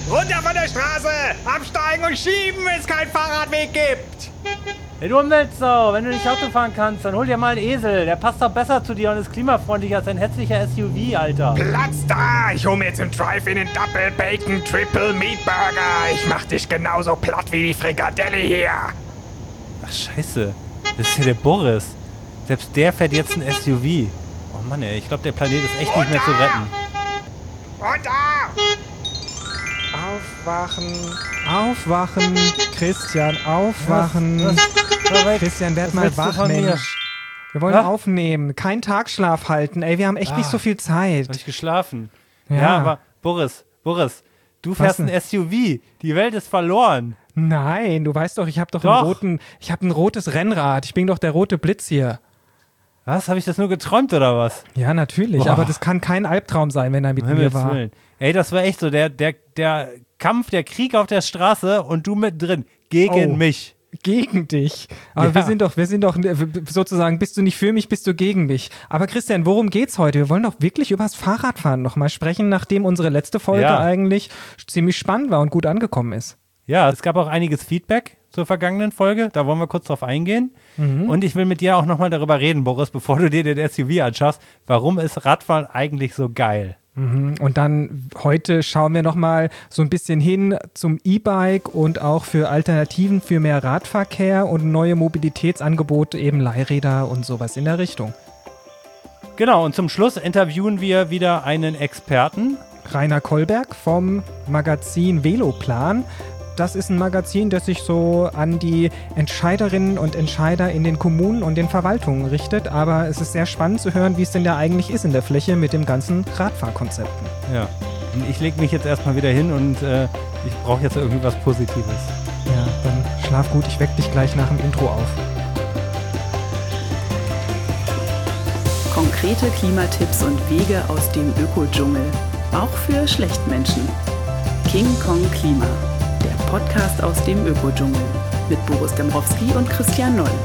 Runter von der Straße! Absteigen und schieben, wenn es keinen Fahrradweg gibt! Hey du Umweltsau, wenn du nicht Auto fahren kannst, dann hol dir mal einen Esel. Der passt doch besser zu dir und ist klimafreundlicher als ein hässlicher SUV, Alter. Platz da! Ich hol mir jetzt im Drive-In den Double Bacon Triple Meat Burger. Ich mach dich genauso platt wie die Frikadelle hier. Ach scheiße, das ist ja der Boris. Selbst der fährt jetzt ein SUV. Oh Mann ey, ich glaube der Planet ist echt nicht mehr zu retten. Und da! Aufwachen, Christian, aufwachen. Christian, werd mal wach, Mensch. Wir wollen aufnehmen, keinen Tagschlaf halten. Ey, wir haben echt nicht so viel Zeit. Hab ich geschlafen? Ja, aber Boris, du fährst ein SUV. Die Welt ist verloren. Nein, du weißt doch, ich habe ein rotes Rennrad. Ich bin doch der rote Blitz hier. Was? Habe ich das nur geträumt oder was? Ja, natürlich, aber das kann kein Albtraum sein, wenn er mit mir war. Willen. Ey, das war echt so, der Kampf, der Krieg auf der Straße und du mittendrin gegen mich. Gegen dich. Aber wir sind doch sozusagen, bist du nicht für mich, bist du gegen mich. Aber Christian, worum geht's heute? Wir wollen doch wirklich über das Fahrradfahren nochmal sprechen, nachdem unsere letzte Folge eigentlich ziemlich spannend war und gut angekommen ist. Ja, es gab auch einiges Feedback zur vergangenen Folge, da wollen wir kurz drauf eingehen. Und ich will mit dir auch nochmal darüber reden, Boris, bevor du dir den SUV anschaust, warum ist Radfahren eigentlich so geil? Und dann heute schauen wir nochmal so ein bisschen hin zum E-Bike und auch für Alternativen für mehr Radverkehr und neue Mobilitätsangebote, eben Leihräder und sowas in der Richtung. Genau, und zum Schluss interviewen wir wieder einen Experten. Rainer Kollberg vom Magazin Veloplan. Das ist ein Magazin, das sich so an die Entscheiderinnen und Entscheider in den Kommunen und den Verwaltungen richtet. Aber es ist sehr spannend zu hören, wie es denn da eigentlich ist in der Fläche mit dem ganzen Radfahrkonzepten. Ja, und ich lege mich jetzt erstmal wieder hin und ich brauche jetzt irgendwie was Positives. Ja, dann schlaf gut, ich weck dich gleich nach dem Intro auf. Konkrete Klimatipps und Wege aus dem Ökodschungel. Auch für Schlechtmenschen. King Kong Klima. Der Podcast aus dem Ökodschungel mit Boris Dembrowski und Christian Noll.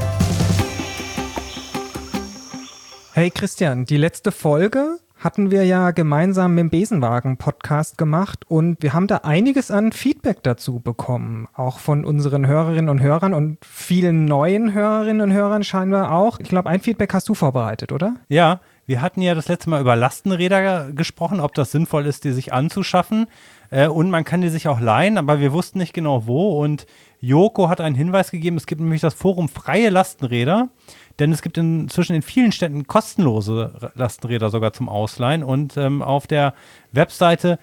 Hey Christian, die letzte Folge hatten wir ja gemeinsam mit dem Besenwagen-Podcast gemacht und wir haben da einiges an Feedback dazu bekommen, auch von unseren Hörerinnen und Hörern und vielen neuen Hörerinnen und Hörern scheinbar auch. Ich glaube, ein Feedback hast du vorbereitet, oder? Ja, wir hatten ja das letzte Mal über Lastenräder gesprochen, ob das sinnvoll ist, die sich anzuschaffen. Und man kann die sich auch leihen, aber wir wussten nicht genau wo. Und Joko hat einen Hinweis gegeben, es gibt nämlich das Forum Freie Lastenräder, denn es gibt inzwischen in vielen Städten kostenlose Lastenräder sogar zum Ausleihen. Und auf der Webseite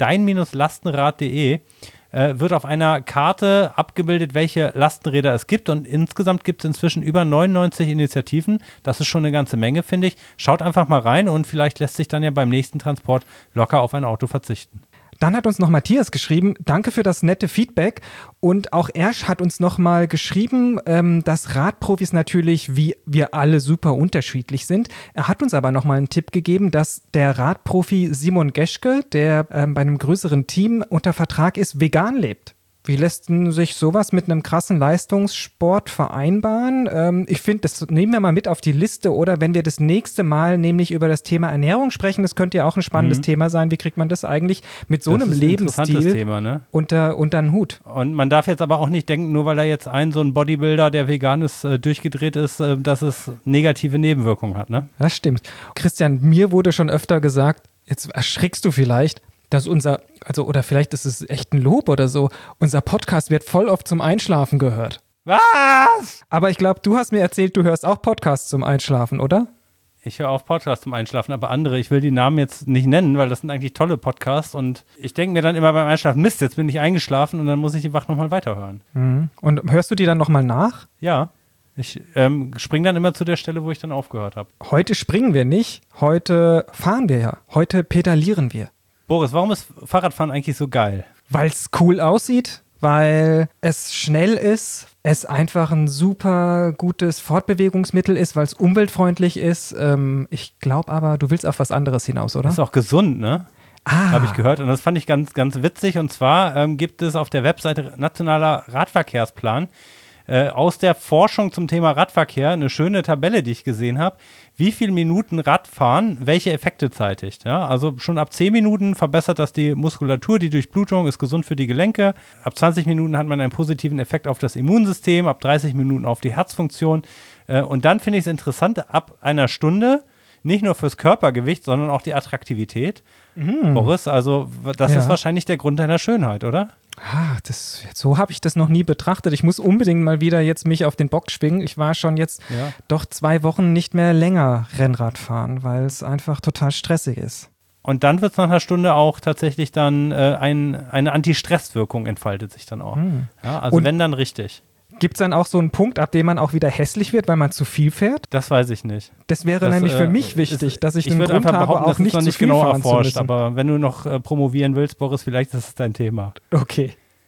dein-lastenrad.de wird auf einer Karte abgebildet, welche Lastenräder es gibt. Und insgesamt gibt es inzwischen über 99 Initiativen. Das ist schon eine ganze Menge, finde ich. Schaut einfach mal rein und vielleicht lässt sich dann ja beim nächsten Transport locker auf ein Auto verzichten. Dann hat uns noch Matthias geschrieben, danke für das nette Feedback. Und auch Ersch hat uns nochmal geschrieben, dass Radprofis natürlich wie wir alle super unterschiedlich sind. Er hat uns aber nochmal einen Tipp gegeben, dass der Radprofi Simon Geschke, der bei einem größeren Team unter Vertrag ist, vegan lebt. Wie lässt denn sich sowas mit einem krassen Leistungssport vereinbaren? Ich finde, das nehmen wir mal mit auf die Liste oder wenn wir das nächste Mal nämlich über das Thema Ernährung sprechen, das könnte ja auch ein spannendes Thema sein. Wie kriegt man das eigentlich mit so einem Lebensstil Thema, ne? unter einen Hut? Und man darf jetzt aber auch nicht denken, nur weil da jetzt so ein Bodybuilder, der vegan ist, durchgedreht ist, dass es negative Nebenwirkungen hat, ne? Das stimmt. Christian, mir wurde schon öfter gesagt, jetzt erschrickst du vielleicht, dass oder vielleicht ist es echt ein Lob oder so, unser Podcast wird voll oft zum Einschlafen gehört. Was? Aber ich glaube, du hast mir erzählt, du hörst auch Podcasts zum Einschlafen, oder? Ich höre auch Podcasts zum Einschlafen, aber andere, ich will die Namen jetzt nicht nennen, weil das sind eigentlich tolle Podcasts und ich denke mir dann immer beim Einschlafen, Mist, jetzt bin ich eingeschlafen und dann muss ich die Wach nochmal weiterhören. Mhm. Und hörst du die dann nochmal nach? Ja. Ich springe dann immer zu der Stelle, wo ich dann aufgehört habe. Heute springen wir nicht, heute fahren wir ja, heute pedalieren wir. Boris, warum ist Fahrradfahren eigentlich so geil? Weil es cool aussieht, weil es schnell ist, es einfach ein super gutes Fortbewegungsmittel ist, weil es umweltfreundlich ist. Ich glaube aber, du willst auf was anderes hinaus, oder? Das ist auch gesund, ne? Habe ich gehört und das fand ich ganz, ganz witzig und zwar gibt es auf der Webseite Nationaler Radverkehrsplan aus der Forschung zum Thema Radverkehr eine schöne Tabelle, die ich gesehen habe, wie viele Minuten Radfahren welche Effekte zeitigt. Ja? Also schon ab 10 Minuten verbessert das die Muskulatur, die Durchblutung ist gesund für die Gelenke. Ab 20 Minuten hat man einen positiven Effekt auf das Immunsystem, ab 30 Minuten auf die Herzfunktion. Und dann finde ich es interessant, ab einer Stunde nicht nur fürs Körpergewicht, sondern auch die Attraktivität. Boris, also das ist wahrscheinlich der Grund deiner Schönheit, oder? So habe ich das noch nie betrachtet. Ich muss unbedingt mal wieder jetzt mich auf den Bock schwingen. Ich war schon jetzt doch 2 Wochen nicht mehr länger Rennrad fahren, weil es einfach total stressig ist. Und dann wird es nach einer Stunde auch tatsächlich dann eine Anti-Stress-Wirkung entfaltet sich dann auch. Ja, also und wenn dann richtig. Gibt es dann auch so einen Punkt, ab dem man auch wieder hässlich wird, weil man zu viel fährt? Das weiß ich nicht. Das wäre nämlich für mich wichtig, dass ich den Grund habe, auch nicht zu viel genau fahren erforscht, zu müssen. aber wenn du noch promovieren willst, Boris, vielleicht ist es dein Thema. Okay.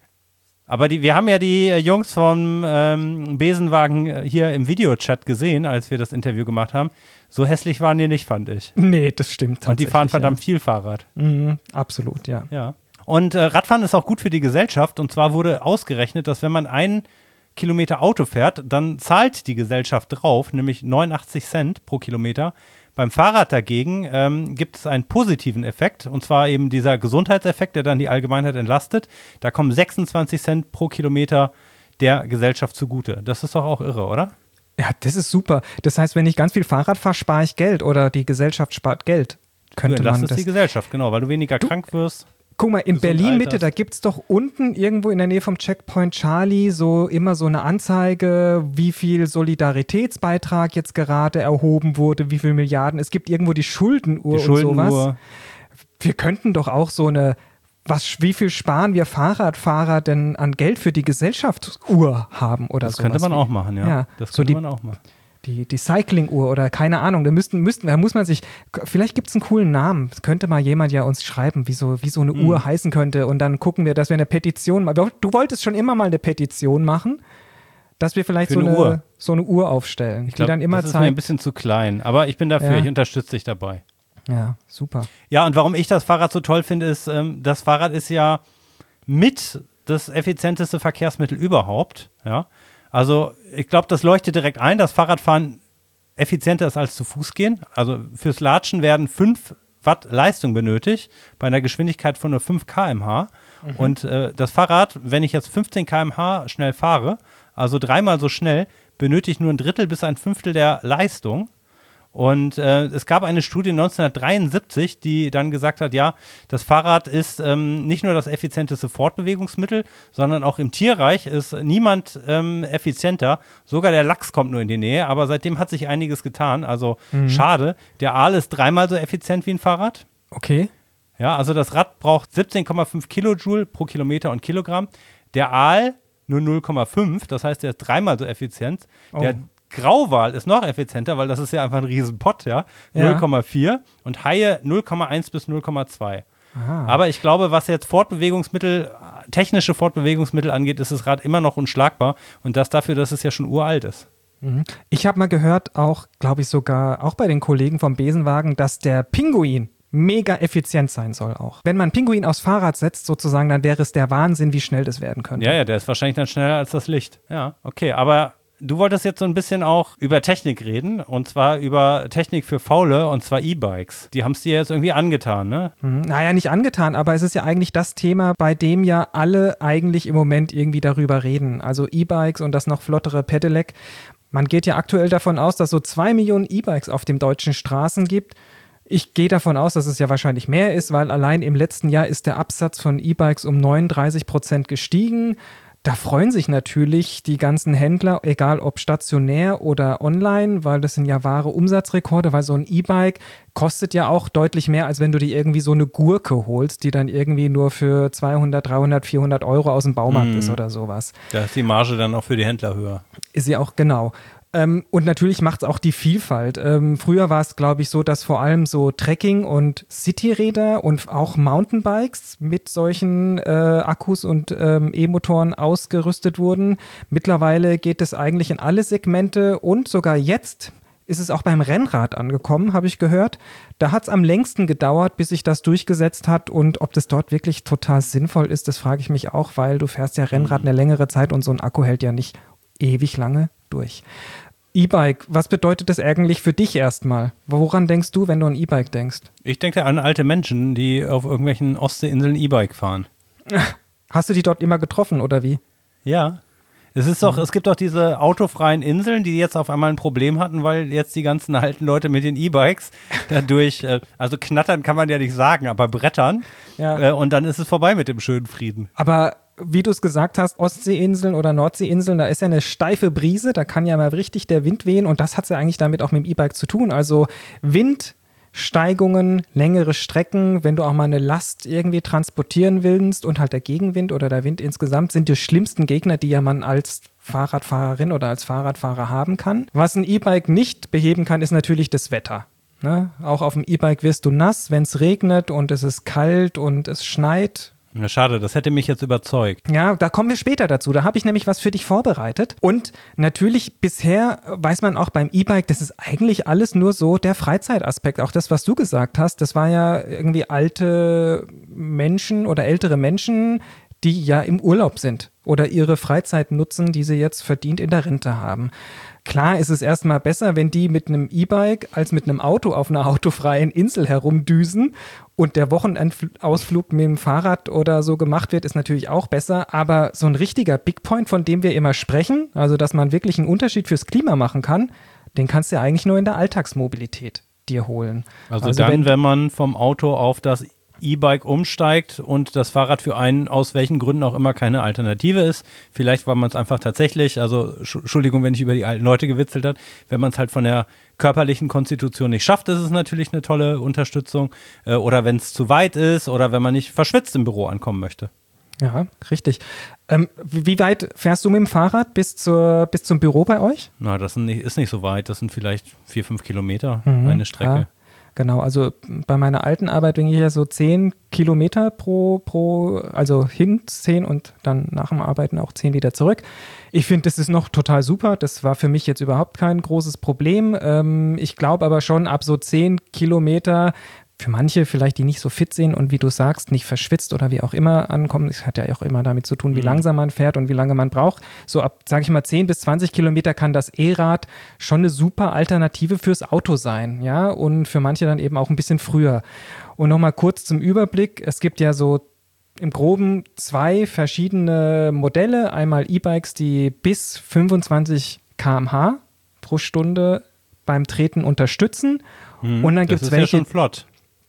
Aber wir haben ja die Jungs vom Besenwagen hier im Videochat gesehen, als wir das Interview gemacht haben. So hässlich waren die nicht, fand ich. Nee, das stimmt. Und die fahren verdammt viel Fahrrad. Absolut, ja. Und Radfahren ist auch gut für die Gesellschaft. Und zwar wurde ausgerechnet, dass wenn man 1 Kilometer Auto fährt, dann zahlt die Gesellschaft drauf, nämlich 89 Cent pro Kilometer. Beim Fahrrad dagegen gibt es einen positiven Effekt, und zwar eben dieser Gesundheitseffekt, der dann die Allgemeinheit entlastet. Da kommen 26 Cent pro Kilometer der Gesellschaft zugute. Das ist doch auch irre, oder? Ja, das ist super. Das heißt, wenn ich ganz viel Fahrrad fahre, spare ich Geld oder die Gesellschaft spart Geld. Das ist die Gesellschaft, genau, weil du weniger krank wirst. Guck mal, in Berlin-Mitte, da gibt es doch unten irgendwo in der Nähe vom Checkpoint Charlie immer so eine Anzeige, wie viel Solidaritätsbeitrag jetzt gerade erhoben wurde, wie viel Milliarden. Es gibt irgendwo die Schuldenuhr und sowas. Wir könnten doch auch so eine, wie viel sparen wir Fahrradfahrer denn an Geld für die Gesellschaftsuhr haben oder so. Das könnte man auch machen, ja. Das könnte man auch machen. Die Cycling-Uhr oder keine Ahnung, da muss man sich, vielleicht gibt es einen coolen Namen, könnte mal jemand ja uns schreiben, wie so eine Uhr heißen könnte, und dann gucken wir, dass wir eine Petition machen. Du wolltest schon immer mal eine Petition machen, dass wir vielleicht so eine Uhr aufstellen, die dann immer zeigt. Das ist mir ein bisschen zu klein, aber ich bin dafür, ich unterstütze dich dabei. Ja, super. Ja, und warum ich das Fahrrad so toll finde, ist, das Fahrrad ist ja mit das effizienteste Verkehrsmittel überhaupt, ja. Also ich glaube, das leuchtet direkt ein, dass Fahrradfahren effizienter ist als zu Fuß gehen. Also fürs Latschen werden 5 Watt Leistung benötigt, bei einer Geschwindigkeit von nur 5 km/h. Und das Fahrrad, wenn ich jetzt 15 km/h schnell fahre, also 3-mal so schnell, benötigt nur 1/3 bis 1/5 der Leistung. Und es gab eine Studie 1973, die dann gesagt hat, ja, das Fahrrad ist nicht nur das effizienteste Fortbewegungsmittel, sondern auch im Tierreich ist niemand effizienter. Sogar der Lachs kommt nur in die Nähe, aber seitdem hat sich einiges getan. Also schade, der Aal ist 3-mal so effizient wie ein Fahrrad. Okay. Ja, also das Rad braucht 17,5 Kilojoule pro Kilometer und Kilogramm. Der Aal nur 0,5, das heißt, der ist 3-mal so effizient. Der Grauwal ist noch effizienter, weil das ist ja einfach ein Riesenpott, ja. 0,4 und Haie 0,1 bis 0,2. Aber ich glaube, was jetzt technische Fortbewegungsmittel angeht, ist das Rad immer noch unschlagbar, und das dafür, dass es ja schon uralt ist. Ich habe mal gehört, auch, glaube ich sogar, auch bei den Kollegen vom Besenwagen, dass der Pinguin mega effizient sein soll auch. Wenn man einen Pinguin aufs Fahrrad setzt sozusagen, dann wäre es der Wahnsinn, wie schnell das werden könnte. Ja, der ist wahrscheinlich dann schneller als das Licht. Ja, okay, aber du wolltest jetzt so ein bisschen auch über Technik reden, und zwar über Technik für Faule, und zwar E-Bikes. Die haben es dir jetzt irgendwie angetan, ne? Naja, nicht angetan, aber es ist ja eigentlich das Thema, bei dem ja alle eigentlich im Moment irgendwie darüber reden. Also E-Bikes und das noch flottere Pedelec. Man geht ja aktuell davon aus, dass so 2 Millionen E-Bikes auf den deutschen Straßen gibt. Ich gehe davon aus, dass es ja wahrscheinlich mehr ist, weil allein im letzten Jahr ist der Absatz von E-Bikes um 39% gestiegen. Da freuen sich natürlich die ganzen Händler, egal ob stationär oder online, weil das sind ja wahre Umsatzrekorde, weil so ein E-Bike kostet ja auch deutlich mehr, als wenn du dir irgendwie so eine Gurke holst, die dann irgendwie nur für 200, 300, 400 Euro aus dem Baumarkt ist oder sowas. Da ist die Marge dann auch für die Händler höher. Ist ja auch, genau. Und natürlich macht es auch die Vielfalt. Früher war es, glaube ich, so, dass vor allem so Trekking- und Cityräder und auch Mountainbikes mit solchen Akkus und E-Motoren ausgerüstet wurden. Mittlerweile geht es eigentlich in alle Segmente, und sogar jetzt ist es auch beim Rennrad angekommen, habe ich gehört. Da hat es am längsten gedauert, bis sich das durchgesetzt hat, und ob das dort wirklich total sinnvoll ist, das frage ich mich auch, weil du fährst ja Rennrad eine längere Zeit und so ein Akku hält ja nicht ewig lange durch. E-Bike, was bedeutet das eigentlich für dich erstmal? Woran denkst du, wenn du an E-Bike denkst? Ich denke an alte Menschen, die auf irgendwelchen Ostseeinseln E-Bike fahren. Hast du die dort immer getroffen oder wie? Ja. Es gibt auch diese autofreien Inseln, die jetzt auf einmal ein Problem hatten, weil jetzt die ganzen alten Leute mit den E-Bikes dadurch, also knattern kann man ja nicht sagen, aber brettern. Ja. Und dann ist es vorbei mit dem schönen Frieden. Aber wie du es gesagt hast, Ostseeinseln oder Nordseeinseln, da ist ja eine steife Brise, da kann ja mal richtig der Wind wehen und das hat ja eigentlich damit auch mit dem E-Bike zu tun. Also Windsteigungen, längere Strecken, wenn du auch mal eine Last irgendwie transportieren willst und halt der Gegenwind oder der Wind insgesamt sind die schlimmsten Gegner, die ja man als Fahrradfahrerin oder als Fahrradfahrer haben kann. Was ein E-Bike nicht beheben kann, ist natürlich das Wetter. Ne? Auch auf dem E-Bike wirst du nass, wenn es regnet und es ist kalt und es schneit. Ja, schade, das hätte mich jetzt überzeugt. Ja, da kommen wir später dazu. Da habe ich nämlich was für dich vorbereitet. Und natürlich, bisher weiß man auch beim E-Bike, das ist eigentlich alles nur so der Freizeitaspekt. Auch das, was du gesagt hast, das war ja irgendwie alte Menschen oder ältere Menschen, die ja im Urlaub sind oder ihre Freizeit nutzen, die sie jetzt verdient in der Rente haben. Klar ist es erstmal besser, wenn die mit einem E-Bike als mit einem Auto auf einer autofreien Insel herumdüsen und der Wochenendausflug mit dem Fahrrad oder so gemacht wird, ist natürlich auch besser. Aber so ein richtiger Big Point, von dem wir immer sprechen, also dass man wirklich einen Unterschied fürs Klima machen kann, den kannst du ja eigentlich nur in der Alltagsmobilität dir holen. Also dann, wenn man vom Auto auf das E-Bike umsteigt und das Fahrrad für einen aus welchen Gründen auch immer keine Alternative ist. Vielleicht, weil man es einfach tatsächlich, also Entschuldigung, wenn ich über die alten Leute gewitzelt habe, wenn man es halt von der körperlichen Konstitution nicht schafft, ist es natürlich eine tolle Unterstützung. Oder wenn es zu weit ist oder wenn man nicht verschwitzt im Büro ankommen möchte. Ja, richtig. Wie weit fährst du mit dem Fahrrad bis zum Büro bei euch? Na, das ist nicht so weit. Das sind vielleicht 4-5 Kilometer eine Strecke. Ja. Genau, also bei meiner alten Arbeit bin ich ja so 10 Kilometer also hin 10 und dann nach dem Arbeiten auch 10 wieder zurück. Ich finde, das ist noch total super. Das war für mich jetzt überhaupt kein großes Problem. Ich glaube aber schon, ab so 10 Kilometer für manche vielleicht, die nicht so fit sind und wie du sagst, nicht verschwitzt oder wie auch immer ankommen. Das hat ja auch immer damit zu tun, wie langsam man fährt und wie lange man braucht. So ab, sage ich mal, 10 bis 20 Kilometer kann das E-Rad schon eine super Alternative fürs Auto sein. Ja, und für manche dann eben auch ein bisschen früher. Und nochmal kurz zum Überblick. Es gibt ja so im Groben 2 verschiedene Modelle. Einmal E-Bikes, die bis 25 km/h pro Stunde beim Treten unterstützen. Und dann gibt es welche. Das ist ja schon flott.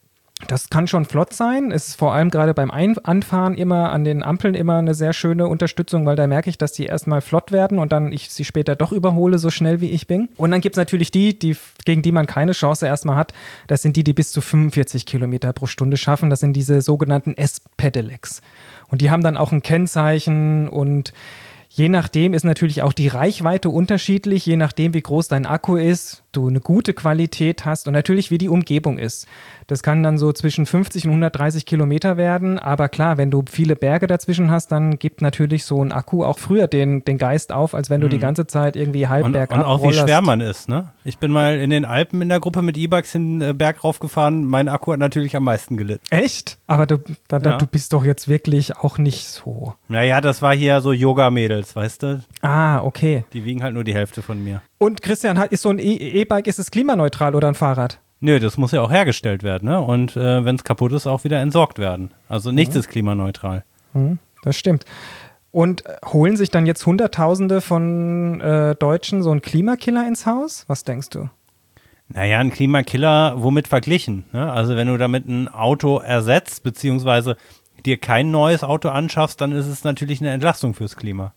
Das kann schon flott sein. Es ist vor allem gerade beim Anfahren immer an den Ampeln immer eine sehr schöne Unterstützung, weil da merke ich, dass die erstmal flott werden und dann ich sie später doch überhole, so schnell wie ich bin. Und dann gibt es natürlich die, gegen die man keine Chance erstmal hat. Das sind die bis zu 45 Kilometer pro Stunde schaffen. Das sind diese sogenannten S-Pedelecs. Und die haben dann auch ein Kennzeichen und je nachdem ist natürlich auch die Reichweite unterschiedlich, je nachdem, wie groß dein Akku ist, du eine gute Qualität hast und natürlich, wie die Umgebung ist. Das kann dann so zwischen 50 und 130 Kilometer werden, aber klar, wenn du viele Berge dazwischen hast, dann gibt natürlich so ein Akku auch früher den Geist auf, als wenn du die ganze Zeit irgendwie halb bergab und auch wie rollerst. schwer man ist, ne? Ich bin mal in den Alpen in der Gruppe mit E-Bikes den Berg raufgefahren, mein Akku hat natürlich am meisten gelitten. Echt? Aber du bist doch jetzt wirklich auch nicht so. Naja, das war hier so Yoga-Mädels, weißt du? Ah, okay. Die wiegen halt nur die Hälfte von mir. Und Christian, ist so ein E-Bike, ist es klimaneutral oder ein Fahrrad? Nö, das muss ja auch hergestellt werden, ne? Und wenn es kaputt ist, auch wieder entsorgt werden. Also nichts ist klimaneutral. Das stimmt. Und holen sich dann jetzt Hunderttausende von Deutschen so einen Klimakiller ins Haus? Was denkst du? Naja, ein Klimakiller, womit verglichen? Ne? Also wenn du damit ein Auto ersetzt, beziehungsweise dir kein neues Auto anschaffst, dann ist es natürlich eine Entlastung fürs Klima.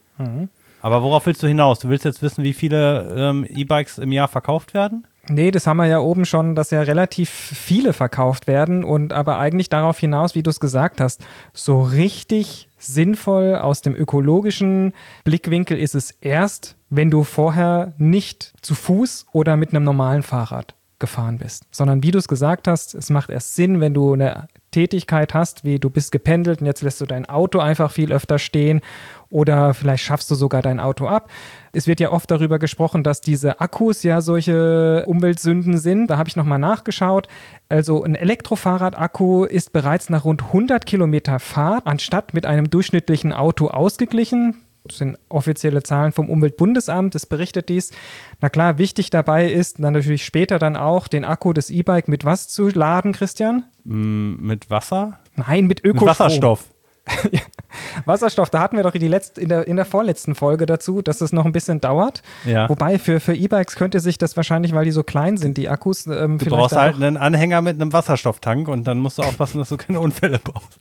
Aber worauf willst du hinaus? Du willst jetzt wissen, wie viele E-Bikes im Jahr verkauft werden? Nee, das haben wir ja oben schon, dass ja relativ viele verkauft werden und aber eigentlich darauf hinaus, wie du es gesagt hast, so richtig sinnvoll aus dem ökologischen Blickwinkel ist es erst, wenn du vorher nicht zu Fuß oder mit einem normalen Fahrrad gefahren bist, sondern wie du es gesagt hast, es macht erst Sinn, wenn du eine Tätigkeit hast, wie du bist gependelt und jetzt lässt du dein Auto einfach viel öfter stehen oder vielleicht schaffst du sogar dein Auto ab. Es wird ja oft darüber gesprochen, dass diese Akkus ja solche Umweltsünden sind. Da habe ich nochmal nachgeschaut. Also ein Elektrofahrrad-Akku ist bereits nach rund 100 Kilometer Fahrt anstatt mit einem durchschnittlichen Auto ausgeglichen. Das sind offizielle Zahlen vom Umweltbundesamt, das berichtet dies. Na klar, wichtig dabei ist dann natürlich später dann auch den Akku des E-Bike mit was zu laden, Christian? Mit Wasser? Nein, mit Ökostrom. Mit Wasserstoff. Wasserstoff, da hatten wir doch in der vorletzten Folge dazu, dass es noch ein bisschen dauert. Ja. Wobei für E-Bikes könnte sich das wahrscheinlich, weil die so klein sind, die Akkus, Du brauchst halt einen Anhänger mit einem Wasserstofftank und dann musst du aufpassen, dass du keine Unfälle baust.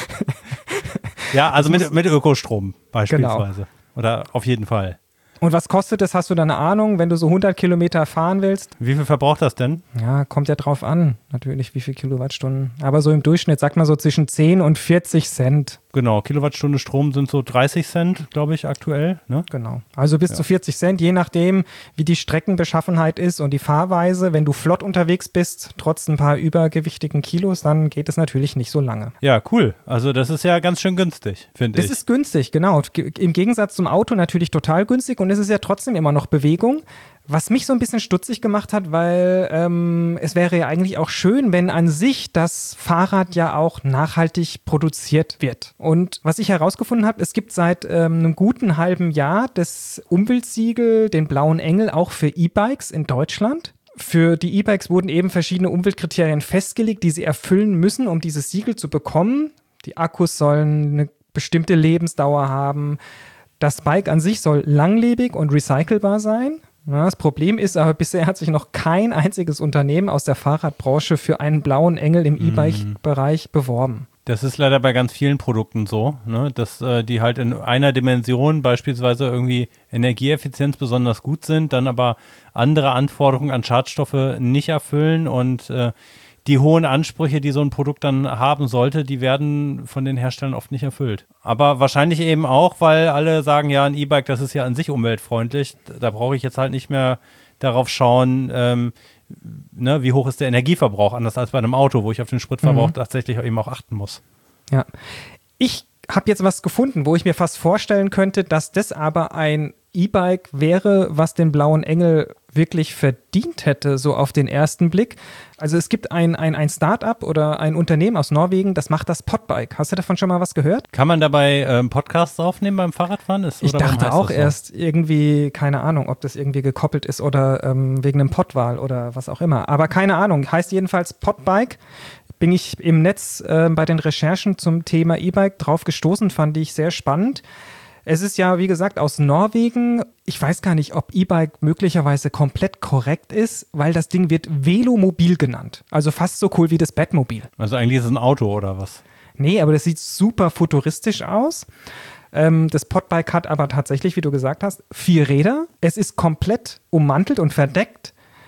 Ja, also mit Ökostrom beispielsweise. Genau. Oder auf jeden Fall. Und was kostet das? Hast du da eine Ahnung, wenn du so 100 Kilometer fahren willst? Wie viel verbraucht das denn? Ja, kommt ja drauf an, natürlich, wie viel Kilowattstunden. Aber so im Durchschnitt, sagt man so zwischen 10 und 40 Cent. Genau, Kilowattstunde Strom sind so 30 Cent, glaube ich, aktuell. Ne? Genau, also bis zu 40 Cent, je nachdem, wie die Streckenbeschaffenheit ist und die Fahrweise. Wenn du flott unterwegs bist, trotz ein paar übergewichtigen Kilos, dann geht es natürlich nicht so lange. Ja, cool. Also das ist ja ganz schön günstig, finde ich. Das ist günstig, genau. Im Gegensatz zum Auto natürlich total günstig und es ist ja trotzdem immer noch Bewegung. Was mich so ein bisschen stutzig gemacht hat, weil es wäre ja eigentlich auch schön, wenn an sich das Fahrrad ja auch nachhaltig produziert wird. Und was ich herausgefunden habe, es gibt seit einem guten halben Jahr das Umweltsiegel, den blauen Engel, auch für E-Bikes in Deutschland. Für die E-Bikes wurden eben verschiedene Umweltkriterien festgelegt, die sie erfüllen müssen, um dieses Siegel zu bekommen. Die Akkus sollen eine bestimmte Lebensdauer haben. Das Bike an sich soll langlebig und recycelbar sein. Ja, das Problem ist aber, bisher hat sich noch kein einziges Unternehmen aus der Fahrradbranche für einen blauen Engel im E-Bike-Bereich beworben. Das ist leider bei ganz vielen Produkten so, ne? Dass die halt in einer Dimension beispielsweise irgendwie Energieeffizienz besonders gut sind, dann aber andere Anforderungen an Schadstoffe nicht erfüllen und die hohen Ansprüche, die so ein Produkt dann haben sollte, die werden von den Herstellern oft nicht erfüllt. Aber wahrscheinlich eben auch, weil alle sagen, ja, ein E-Bike, das ist ja an sich umweltfreundlich. Da brauche ich jetzt halt nicht mehr darauf schauen, wie hoch ist der Energieverbrauch, anders als bei einem Auto, wo ich auf den Spritverbrauch tatsächlich eben auch achten muss. Ja, ich habe jetzt was gefunden, wo ich mir fast vorstellen könnte, dass das aber ein E-Bike wäre, was den blauen Engel wirklich verdient hätte, so auf den ersten Blick. Also es gibt ein Start-up oder ein Unternehmen aus Norwegen, das macht das Podbike. Hast du davon schon mal was gehört? Kann man dabei Podcasts aufnehmen beim Fahrradfahren? Ich dachte auch erst irgendwie, keine Ahnung, ob das irgendwie gekoppelt ist oder wegen einem Podwahl oder was auch immer. Aber keine Ahnung, heißt jedenfalls Podbike. Bin ich im Netz bei den Recherchen zum Thema E-Bike drauf gestoßen, fand ich sehr spannend. Es ist ja, wie gesagt, aus Norwegen. Ich weiß gar nicht, ob E-Bike möglicherweise komplett korrekt ist, weil das Ding wird Velomobil genannt. Also fast so cool wie das Batmobil. Also eigentlich ist es ein Auto oder was? Nee, aber das sieht super futuristisch aus. Das Podbike hat aber tatsächlich, wie du gesagt hast, 4 Räder. Es ist komplett ummantelt und verdeckt.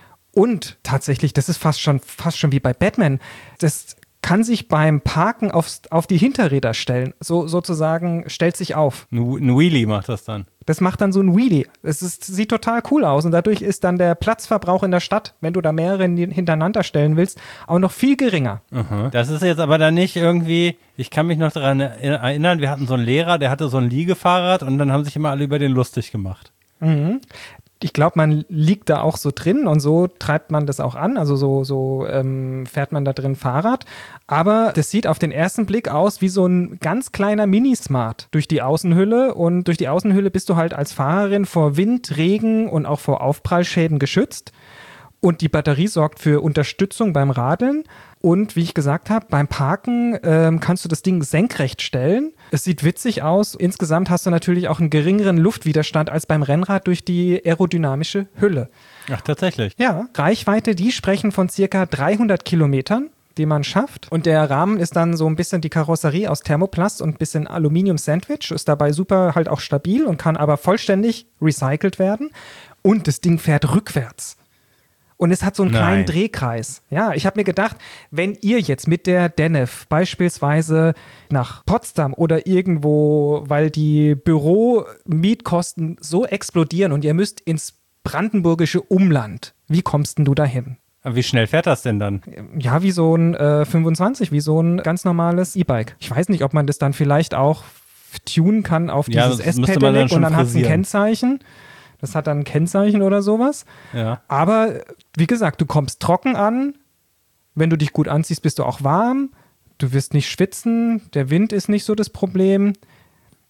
Und tatsächlich, das ist fast schon wie bei Batman. Das kann sich beim Parken auf die Hinterräder stellen. So sozusagen stellt sich auf. Ein Wheelie macht das dann. Das macht dann so ein Wheelie. Sieht total cool aus. Und dadurch ist dann der Platzverbrauch in der Stadt, wenn du da mehrere hintereinander stellen willst, auch noch viel geringer. Aha. Das ist jetzt aber dann nicht irgendwie, ich kann mich noch daran erinnern, wir hatten so einen Lehrer, der hatte so ein Liegefahrrad und dann haben sich immer alle über den lustig gemacht. Mhm. Ich glaube, man liegt da auch so drin und so treibt man das auch an, also so fährt man da drin Fahrrad. Aber das sieht auf den ersten Blick aus wie so ein ganz kleiner Mini-Smart durch die Außenhülle. Und durch die Außenhülle bist du halt als Fahrerin vor Wind, Regen und auch vor Aufprallschäden geschützt. Und die Batterie sorgt für Unterstützung beim Radeln. Und wie ich gesagt habe, beim Parken kannst du das Ding senkrecht stellen. Es sieht witzig aus. Insgesamt hast du natürlich auch einen geringeren Luftwiderstand als beim Rennrad durch die aerodynamische Hülle. Ach, tatsächlich? Ja, Reichweite, die sprechen von circa 300 Kilometern, die man schafft. Und der Rahmen ist dann so ein bisschen die Karosserie aus Thermoplast und ein bisschen Aluminium-Sandwich. Ist dabei super halt auch stabil und kann aber vollständig recycelt werden. Und das Ding fährt rückwärts. Und es hat so einen kleinen Drehkreis. Ja, ich habe mir gedacht, wenn ihr jetzt mit der DENEF beispielsweise nach Potsdam oder irgendwo, weil die Büromietkosten so explodieren und ihr müsst ins brandenburgische Umland, wie kommst denn du dahin? Aber wie schnell fährt das denn dann? Ja, wie so ein 25, wie so ein ganz normales E-Bike. Ich weiß nicht, ob man das dann vielleicht auch tunen kann auf dieses S-Pedelec und dann hat es ein Kennzeichen. Das hat dann ein Kennzeichen oder sowas. Ja. Aber wie gesagt, du kommst trocken an. Wenn du dich gut anziehst, bist du auch warm. Du wirst nicht schwitzen. Der Wind ist nicht so das Problem.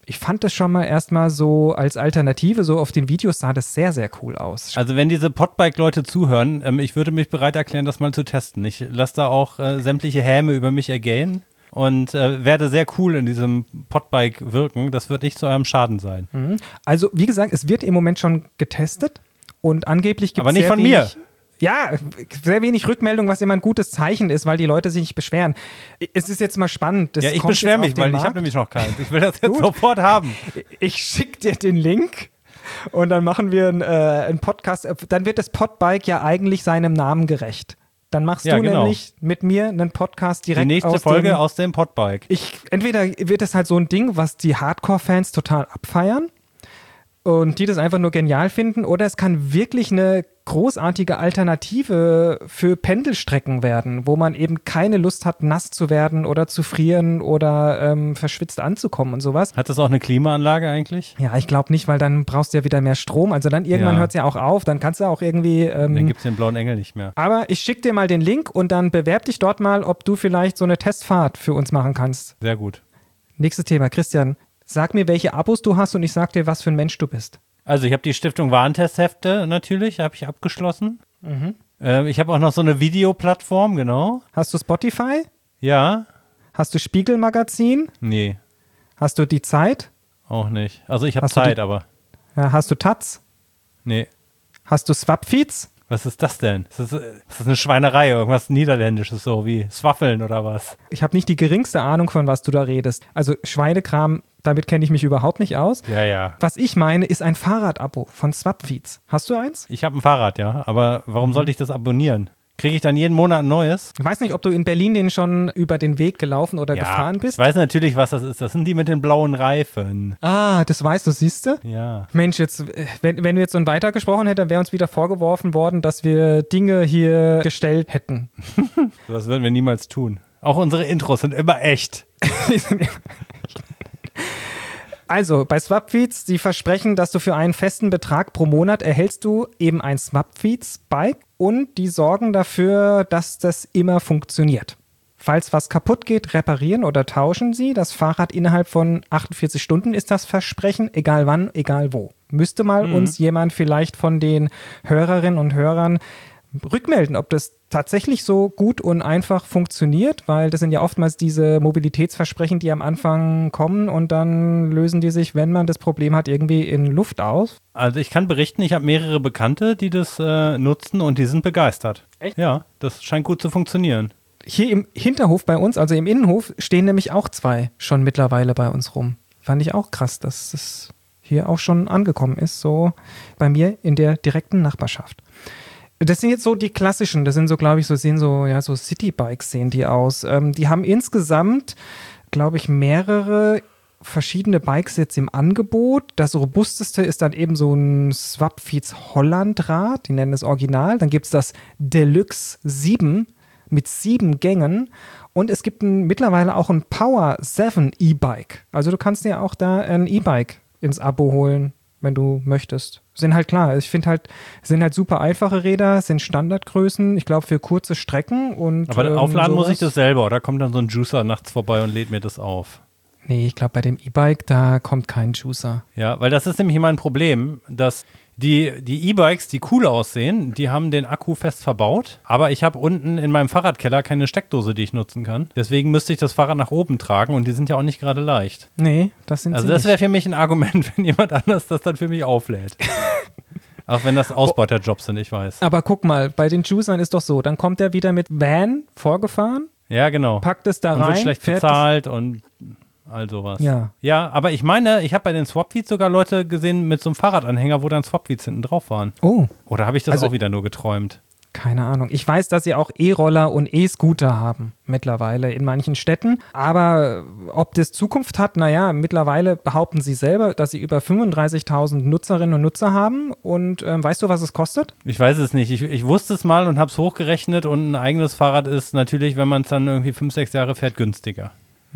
Ich fand das schon mal erstmal so als Alternative, so auf den Videos sah das sehr, sehr cool aus. Also wenn diese Podbike-Leute zuhören, ich würde mich bereit erklären, das mal zu testen. Ich lasse da auch sämtliche Häme über mich ergehen und werde sehr cool in diesem Podbike wirken. Das wird nicht zu eurem Schaden sein. Also wie gesagt, es wird im Moment schon getestet und angeblich gibt es Aber nicht von mir. Ja, sehr wenig Rückmeldung, was immer ein gutes Zeichen ist, weil die Leute sich nicht beschweren. Es ist jetzt mal spannend. Ja, ich beschwere mich, weil ich habe nämlich noch keins. Ich will das jetzt sofort haben. Ich schicke dir den Link und dann machen wir einen Podcast. Dann wird das Podbike ja eigentlich seinem Namen gerecht. Dann machst du nämlich mit mir einen Podcast direkt die nächste Folge aus dem Podbike. Entweder wird es halt so ein Ding, was die Hardcore-Fans total abfeiern und die das einfach nur genial finden, oder es kann wirklich eine großartige Alternative für Pendelstrecken werden, wo man eben keine Lust hat, nass zu werden oder zu frieren oder verschwitzt anzukommen und sowas. Hat das auch eine Klimaanlage eigentlich? Ja, ich glaube nicht, weil dann brauchst du ja wieder mehr Strom. Also dann irgendwann hört es ja auch auf, dann kannst du auch irgendwie... dann gibt es den blauen Engel nicht mehr. Aber ich schicke dir mal den Link und dann bewerb dich dort mal, ob du vielleicht so eine Testfahrt für uns machen kannst. Sehr gut. Nächstes Thema. Christian, sag mir, welche Abos du hast und ich sag dir, was für ein Mensch du bist. Also ich habe die Stiftung Warentesthefte natürlich, habe ich abgeschlossen. Ich habe auch noch so eine Videoplattform, genau. Hast du Spotify? Ja. Hast du Spiegelmagazin? Nee, Hast du die Zeit? auch nicht. Also ich habe Hast du Zeit, aber Ja, hast du Taz? nee. Hast du Swapfeeds? Was ist das denn? Das ist eine Schweinerei, irgendwas Niederländisches, so wie Swaffeln oder was? Ich habe nicht die geringste Ahnung, von was du da redest. Also Schweinekram, damit kenne ich mich überhaupt nicht aus. Ja. Was ich meine, ist ein Fahrradabo von Swapfeeds. Hast du eins? Ich habe ein Fahrrad, ja, aber warum sollte ich das abonnieren? Kriege ich dann jeden Monat ein neues? Ich weiß nicht, ob du in Berlin den schon über den Weg gelaufen oder gefahren bist. Ich weiß natürlich, was das ist. Das sind die mit den blauen Reifen. Ah, das weißt du, siehst du? Ja. Mensch, jetzt, wenn wir jetzt so weitergesprochen hätten, dann wäre uns wieder vorgeworfen worden, dass wir Dinge hier gestellt hätten. Das würden wir niemals tun. Auch unsere Intros sind immer echt. Also, bei Swapfeeds, die versprechen, dass du für einen festen Betrag pro Monat erhältst du eben ein Swapfeeds-Bike und die sorgen dafür, dass das immer funktioniert. Falls was kaputt geht, reparieren oder tauschen sie. Das Fahrrad innerhalb von 48 Stunden ist das Versprechen, egal wann, egal wo. Müsste mal uns jemand vielleicht von den Hörerinnen und Hörern rückmelden, ob das tatsächlich so gut und einfach funktioniert, weil das sind ja oftmals diese Mobilitätsversprechen, die am Anfang kommen und dann lösen die sich, wenn man das Problem hat, irgendwie in Luft aus. Also ich kann berichten, ich habe mehrere Bekannte, die das nutzen und die sind begeistert. Echt? Ja, das scheint gut zu funktionieren. Hier im Hinterhof bei uns, also im Innenhof, stehen nämlich auch 2 schon mittlerweile bei uns rum. Fand ich auch krass, dass das hier auch schon angekommen ist, so bei mir in der direkten Nachbarschaft. Das sind jetzt so die klassischen, das sind so, glaube ich, so Citybikes sehen die aus. Die haben insgesamt, glaube ich, mehrere verschiedene Bikes jetzt im Angebot. Das robusteste ist dann eben so ein Swapfeeds Hollandrad, die nennen es Original. Dann gibt es das Deluxe 7 mit 7 Gängen und es gibt mittlerweile auch ein Power 7 E-Bike. Also du kannst dir auch da ein E-Bike ins Abo holen, wenn du möchtest. Sind halt klar, ich finde halt, sind halt super einfache Räder, sind Standardgrößen, ich glaube für kurze Strecken und aber aufladen muss ich das selber, oder kommt dann so ein Juicer nachts vorbei und lädt mir das auf? Nee, ich glaube bei dem E-Bike, da kommt kein Juicer. Ja, weil das ist nämlich immer ein Problem, dass die E-Bikes, die cool aussehen, die haben den Akku fest verbaut, aber ich habe unten in meinem Fahrradkeller keine Steckdose, die ich nutzen kann. Deswegen müsste ich das Fahrrad nach oben tragen und die sind ja auch nicht gerade leicht. Nee, das sind Also sie das nicht. wäre für mich ein Argument, wenn jemand anders das dann für mich auflädt. Auch wenn das Ausbeuterjobs sind, ich weiß. Aber guck mal, bei den Juicern ist doch so, dann kommt er wieder mit Van vorgefahren, Ja, genau. packt es da Und rein, wird schlecht fährt bezahlt und all sowas. Ja. Ja, aber ich meine, ich habe bei den Swapfeeds sogar Leute gesehen mit so einem Fahrradanhänger, wo dann Swapfeeds hinten drauf waren. Oh, Oder habe ich das Also- auch wieder nur geträumt? keine Ahnung. Ich weiß, dass sie auch E-Roller und E-Scooter haben mittlerweile in manchen Städten. Aber ob das Zukunft hat, naja, mittlerweile behaupten sie selber, dass sie über 35.000 Nutzerinnen und Nutzer haben. Und weißt du, was es kostet? Ich weiß es nicht. Ich wusste es mal und habe es hochgerechnet und ein eigenes Fahrrad ist natürlich, wenn man es dann irgendwie 5, 6 Jahre fährt, günstiger.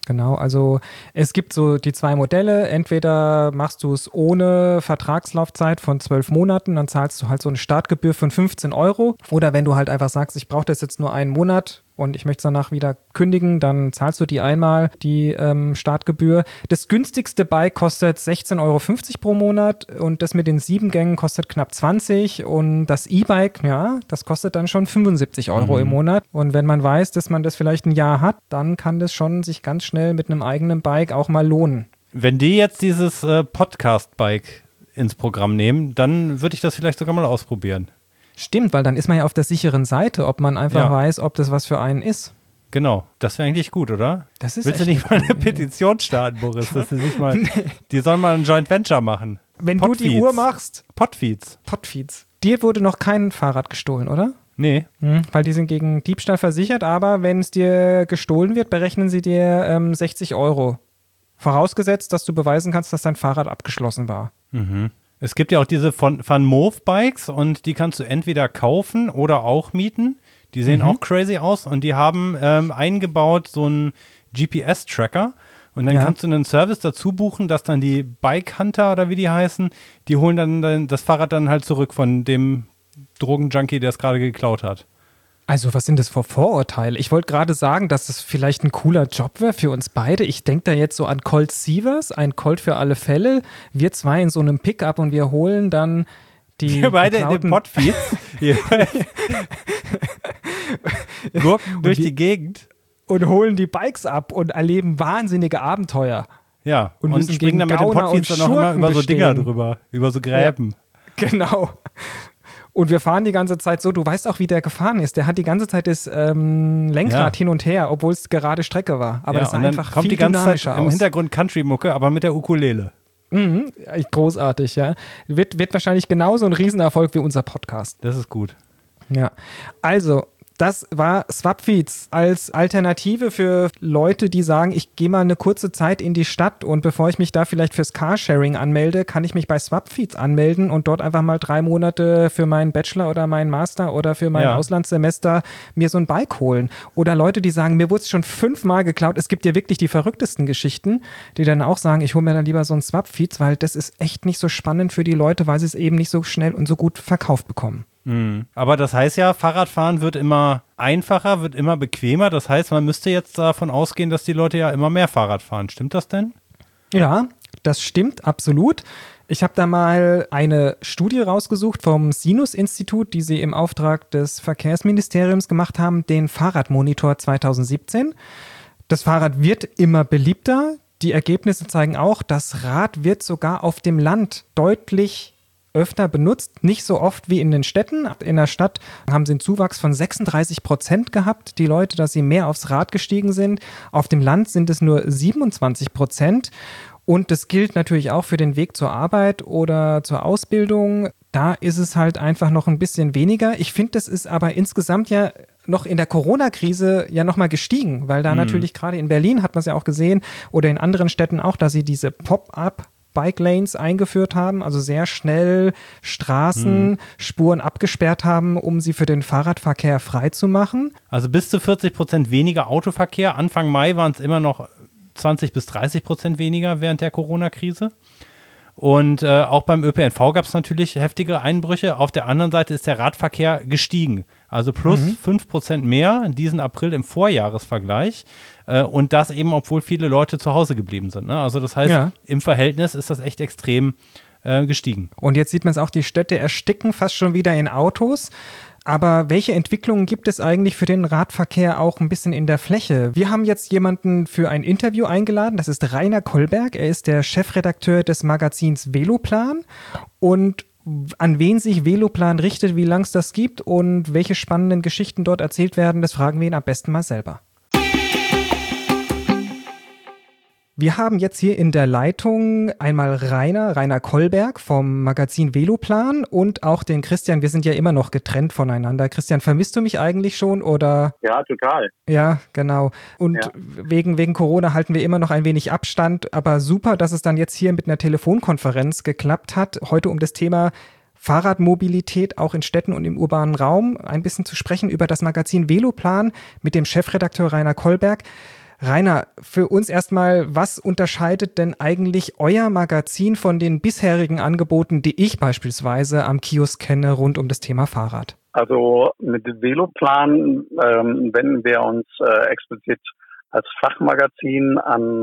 Genau, also es gibt so die 2 Modelle. Entweder machst du es ohne Vertragslaufzeit von 12 Monaten, dann zahlst du halt so eine Startgebühr von 15 €. Oder wenn du halt einfach sagst, ich brauche das jetzt nur einen Monat und ich möchte es danach wieder kündigen, dann zahlst du die einmal, die Startgebühr. Das günstigste Bike kostet 16,50 € pro Monat und das mit den 7 Gängen kostet knapp 20 und das E-Bike, ja, das kostet dann schon 75 € im Monat. Und wenn man weiß, dass man das vielleicht ein Jahr hat, dann kann das schon sich ganz schnell mit einem eigenen Bike auch mal lohnen. Wenn die jetzt dieses Podcast-Bike ins Programm nehmen, dann würde ich das vielleicht sogar mal ausprobieren. Stimmt, weil dann ist man ja auf der sicheren Seite, ob man einfach weiß, ob das was für einen ist. Genau, das wäre eigentlich gut, oder? Das ist Willst du nicht mal eine Petition starten, Boris, dass sie sich mal, die sollen mal ein Joint Venture machen. Wenn du die Uhr machst. Podfeeds. Dir wurde noch kein Fahrrad gestohlen, oder? Nee. Weil die sind gegen Diebstahl versichert, aber wenn es dir gestohlen wird, berechnen sie dir 60 €. Vorausgesetzt, dass du beweisen kannst, dass dein Fahrrad abgeschlossen war. Mhm. Es gibt ja auch diese von Move Bikes und die kannst du entweder kaufen oder auch mieten. Die sehen auch crazy aus und die haben eingebaut so einen GPS-Tracker und dann kannst du einen Service dazu buchen, dass dann die Bike Hunter oder wie die heißen, die holen dann das Fahrrad dann halt zurück von dem Drogenjunkie, der es gerade geklaut hat. Also was sind das für Vorurteile? Ich wollte gerade sagen, dass das vielleicht ein cooler Job wäre für uns beide. Ich denke da jetzt so an Colt Sievers, ein Colt für alle Fälle. Wir 2 in so einem Pickup und wir holen dann die Wir beide in den Podfeeds. Gurken durch die Gegend. Und holen die Bikes ab und erleben wahnsinnige Abenteuer. Ja, und springen dann mit den Podfeeds dann auch immer über so Dinger drüber, über so Gräben. Ja, genau. Und wir fahren die ganze Zeit so, du weißt auch, wie der gefahren ist. Der hat die ganze Zeit das Lenkrad hin und her, obwohl es gerade Strecke war. Aber das sah einfach kommt viel die ganze dynamischer Zeit im aus. Hintergrund Country-Mucke, aber mit der Ukulele. Großartig, ja. Wird wahrscheinlich genauso ein Riesenerfolg wie unser Podcast. Das ist gut. Ja, also das war Swapfeeds als Alternative für Leute, die sagen, ich gehe mal eine kurze Zeit in die Stadt und bevor ich mich da vielleicht fürs Carsharing anmelde, kann ich mich bei Swapfeeds anmelden und dort einfach mal 3 Monate für meinen Bachelor oder meinen Master oder für mein Auslandssemester mir so ein Bike holen. Oder Leute, die sagen, mir wurde es schon 5-mal geklaut. Es gibt ja wirklich die verrücktesten Geschichten, die dann auch sagen, ich hole mir dann lieber so ein Swapfeeds, weil das ist echt nicht so spannend für die Leute, weil sie es eben nicht so schnell und so gut verkauft bekommen. Aber das heißt ja, Fahrradfahren wird immer einfacher, wird immer bequemer. Das heißt, man müsste jetzt davon ausgehen, dass die Leute ja immer mehr Fahrrad fahren. Stimmt das denn? Ja, das stimmt absolut. Ich habe da mal eine Studie rausgesucht vom Sinus-Institut, die sie im Auftrag des Verkehrsministeriums gemacht haben, den Fahrradmonitor 2017. Das Fahrrad wird immer beliebter. Die Ergebnisse zeigen auch, das Rad wird sogar auf dem Land deutlich öfter benutzt, nicht so oft wie in den Städten. In der Stadt haben sie einen Zuwachs von 36% gehabt, die Leute, dass sie mehr aufs Rad gestiegen sind. Auf dem Land sind es nur 27%. Und das gilt natürlich auch für den Weg zur Arbeit oder zur Ausbildung. Da ist es halt einfach noch ein bisschen weniger. Ich finde, das ist aber insgesamt ja noch in der Corona-Krise ja nochmal gestiegen, weil da natürlich gerade in Berlin hat man es ja auch gesehen oder in anderen Städten auch, dass sie diese Pop-up Bike Lanes eingeführt haben, also sehr schnell Straßen, Spuren abgesperrt haben, um sie für den Fahrradverkehr frei zu machen. Also bis zu 40% weniger Autoverkehr. Anfang Mai waren es immer noch 20-30% weniger während der Corona-Krise. Und auch beim ÖPNV gab es natürlich heftige Einbrüche. Auf der anderen Seite ist der Radverkehr gestiegen. Also plus 5% mehr in diesem April im Vorjahresvergleich. Und das eben, obwohl viele Leute zu Hause geblieben sind. Ne? Also das heißt, im Verhältnis ist das echt extrem gestiegen. Und jetzt sieht man es auch, die Städte ersticken fast schon wieder in Autos. Aber welche Entwicklungen gibt es eigentlich für den Radverkehr auch ein bisschen in der Fläche? Wir haben jetzt jemanden für ein Interview eingeladen. Das ist Rainer Kollberg. Er ist der Chefredakteur des Magazins Veloplan. Und an wen sich Veloplan richtet, wie lange es das gibt und welche spannenden Geschichten dort erzählt werden, das fragen wir ihn am besten mal selber. Wir haben jetzt hier in der Leitung einmal Rainer Kollberg vom Magazin Veloplan und auch den Christian. Wir sind ja immer noch getrennt voneinander. Christian, vermisst du mich eigentlich schon oder? Ja, total. Ja, genau. Und wegen Corona halten wir immer noch ein wenig Abstand. Aber super, dass es dann jetzt hier mit einer Telefonkonferenz geklappt hat. Heute um das Thema Fahrradmobilität auch in Städten und im urbanen Raum ein bisschen zu sprechen über das Magazin Veloplan mit dem Chefredakteur Rainer Kollberg. Rainer, für uns erstmal, was unterscheidet denn eigentlich euer Magazin von den bisherigen Angeboten, die ich beispielsweise am Kiosk kenne, rund um das Thema Fahrrad? Also mit Veloplan wenden wir uns explizit als Fachmagazin an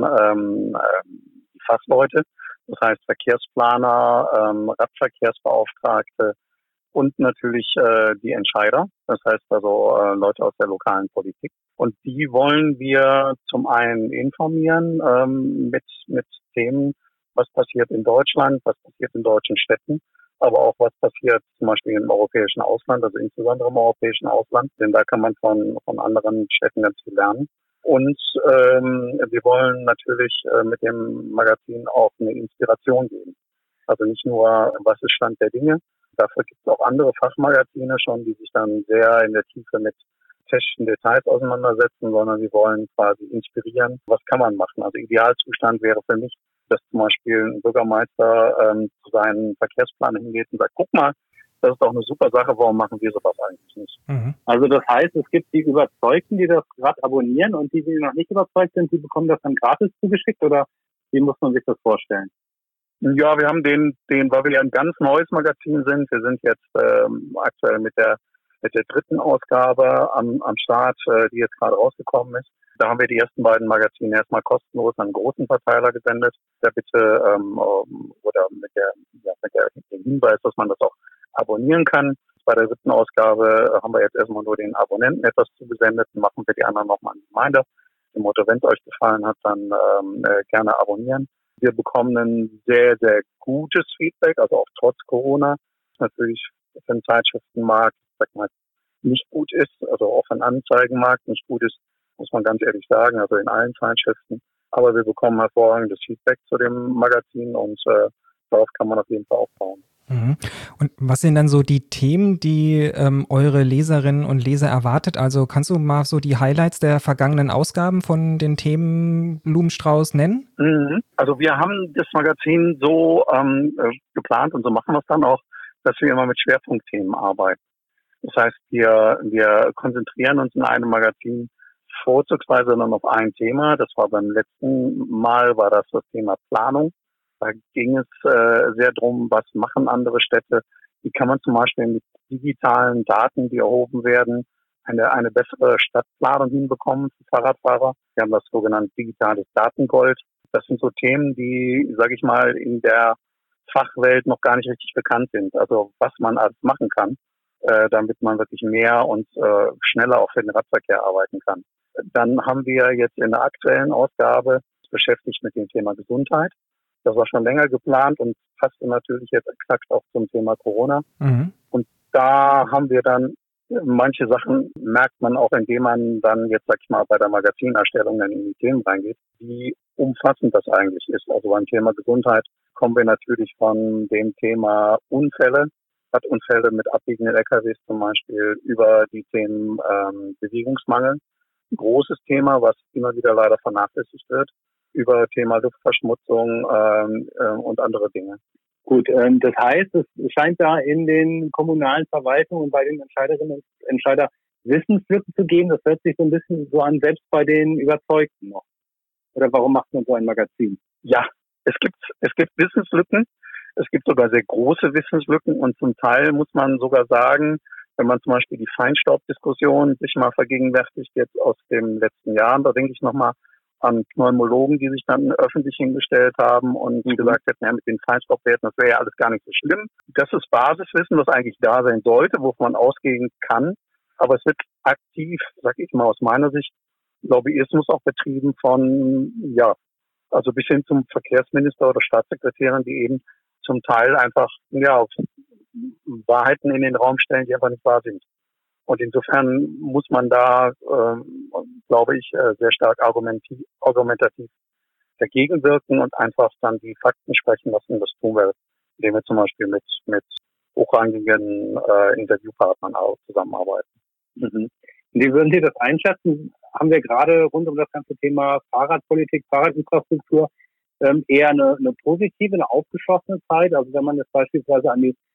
die Fachleute, das heißt Verkehrsplaner, Radverkehrsbeauftragte und natürlich die Entscheider, das heißt also Leute aus der lokalen Politik. Und die wollen wir zum einen informieren mit Themen, was passiert in Deutschland, was passiert in deutschen Städten, aber auch was passiert zum Beispiel im europäischen Ausland, also insbesondere im europäischen Ausland, denn da kann man von anderen Städten ganz viel lernen. Und wir wollen natürlich mit dem Magazin auch eine Inspiration geben. Also nicht nur, was ist Stand der Dinge. Dafür gibt es auch andere Fachmagazine schon, die sich dann sehr in der Tiefe mit technischen Details auseinandersetzen, sondern wir wollen quasi inspirieren, was kann man machen. Also Idealzustand wäre für mich, dass zum Beispiel ein Bürgermeister zu seinen Verkehrsplan hingeht und sagt, guck mal, das ist doch eine super Sache, warum machen wir sowas eigentlich nicht? Also das heißt, es gibt die Überzeugten, die das Rad abonnieren und die noch nicht überzeugt sind, die bekommen das dann gratis zugeschickt oder wie muss man sich das vorstellen? Ja, wir haben den, weil wir ja ein ganz neues Magazin sind, wir sind jetzt aktuell mit der dritten Ausgabe am Start, die jetzt gerade rausgekommen ist. Da haben wir die ersten beiden Magazine erstmal kostenlos an einen großen Verteiler gesendet. Der bitte oder mit dem Hinweis, dass man das auch abonnieren kann. Bei der dritten Ausgabe haben wir jetzt erstmal nur den Abonnenten etwas zugesendet und machen wir die anderen nochmal an Reminder. Im Motto, wenn es euch gefallen hat, dann gerne abonnieren. Wir bekommen ein sehr, sehr gutes Feedback, also auch trotz Corona. Natürlich für den Zeitschriftenmarkt, sag mal, nicht gut ist, also auch für den Anzeigenmarkt nicht gut ist, muss man ganz ehrlich sagen, also in allen Zeitschriften. Aber wir bekommen hervorragendes Feedback zu dem Magazin und darauf kann man auf jeden Fall aufbauen. Und was sind dann so die Themen, die eure Leserinnen und Leser erwartet? Also kannst du mal so die Highlights der vergangenen Ausgaben von den Themen Blumenstrauß nennen? Also wir haben das Magazin so geplant und so machen wir es dann auch, dass wir immer mit Schwerpunktthemen arbeiten. Das heißt, wir konzentrieren uns in einem Magazin vorzugsweise dann auf ein Thema. Das war beim letzten Mal, war das Thema Planung. Da ging es sehr drum, was machen andere Städte, wie kann man zum Beispiel mit digitalen Daten, die erhoben werden, eine bessere Stadtplanung hinbekommen für Fahrradfahrer. Wir haben das sogenannte digitales Datengold. Das sind so Themen, die, sage ich mal, in der Fachwelt noch gar nicht richtig bekannt sind. Also was man alles machen kann, damit man wirklich mehr und schneller auch für den Radverkehr arbeiten kann. Dann haben wir jetzt in der aktuellen Ausgabe beschäftigt mit dem Thema Gesundheit. Das war schon länger geplant und passte natürlich jetzt exakt auch zum Thema Corona. Und da haben wir dann manche Sachen, merkt man auch, indem man dann jetzt, sag ich mal, bei der Magazinerstellung dann in die Themen reingeht, wie umfassend das eigentlich ist. Also beim Thema Gesundheit kommen wir natürlich von dem Thema Unfälle, Radunfälle mit abbiegenden LKWs zum Beispiel, über die Themen Bewegungsmangel. Ein großes Thema, was immer wieder leider vernachlässigt wird, über Thema Luftverschmutzung und andere Dinge. Gut, das heißt, es scheint da in den kommunalen Verwaltungen und bei den Entscheiderinnen und Entscheidern Wissenslücken zu geben. Das hört sich so ein bisschen so an, selbst bei den Überzeugten noch. Oder warum macht man so ein Magazin? Ja, es gibt Wissenslücken. Es gibt sogar sehr große Wissenslücken und zum Teil muss man sogar sagen, wenn man zum Beispiel die Feinstaubdiskussion sich mal vergegenwärtigt jetzt aus den letzten Jahren, da denke ich nochmal an Pneumologen, die sich dann öffentlich hingestellt haben und gesagt hätten, ja, mit den Feinstaubwerten, das wäre ja alles gar nicht so schlimm. Das ist Basiswissen, was eigentlich da sein sollte, wovon man ausgehen kann. Aber es wird aktiv, sag ich mal aus meiner Sicht, Lobbyismus auch betrieben von, ja, also bis hin zum Verkehrsminister oder Staatssekretärin, die eben zum Teil einfach, ja, Wahrheiten in den Raum stellen, die einfach nicht wahr sind. Und insofern muss man da, glaube ich, sehr stark argumentativ dagegen wirken und einfach dann die Fakten sprechen lassen. Das tun wir, indem wir zum Beispiel mit hochrangigen Interviewpartnern auch zusammenarbeiten. Wie würden Sie das einschätzen? Haben wir gerade rund um das ganze Thema Fahrradpolitik, Fahrradinfrastruktur eher eine positive, eine aufgeschlossene Zeit? Also wenn man jetzt beispielsweise an die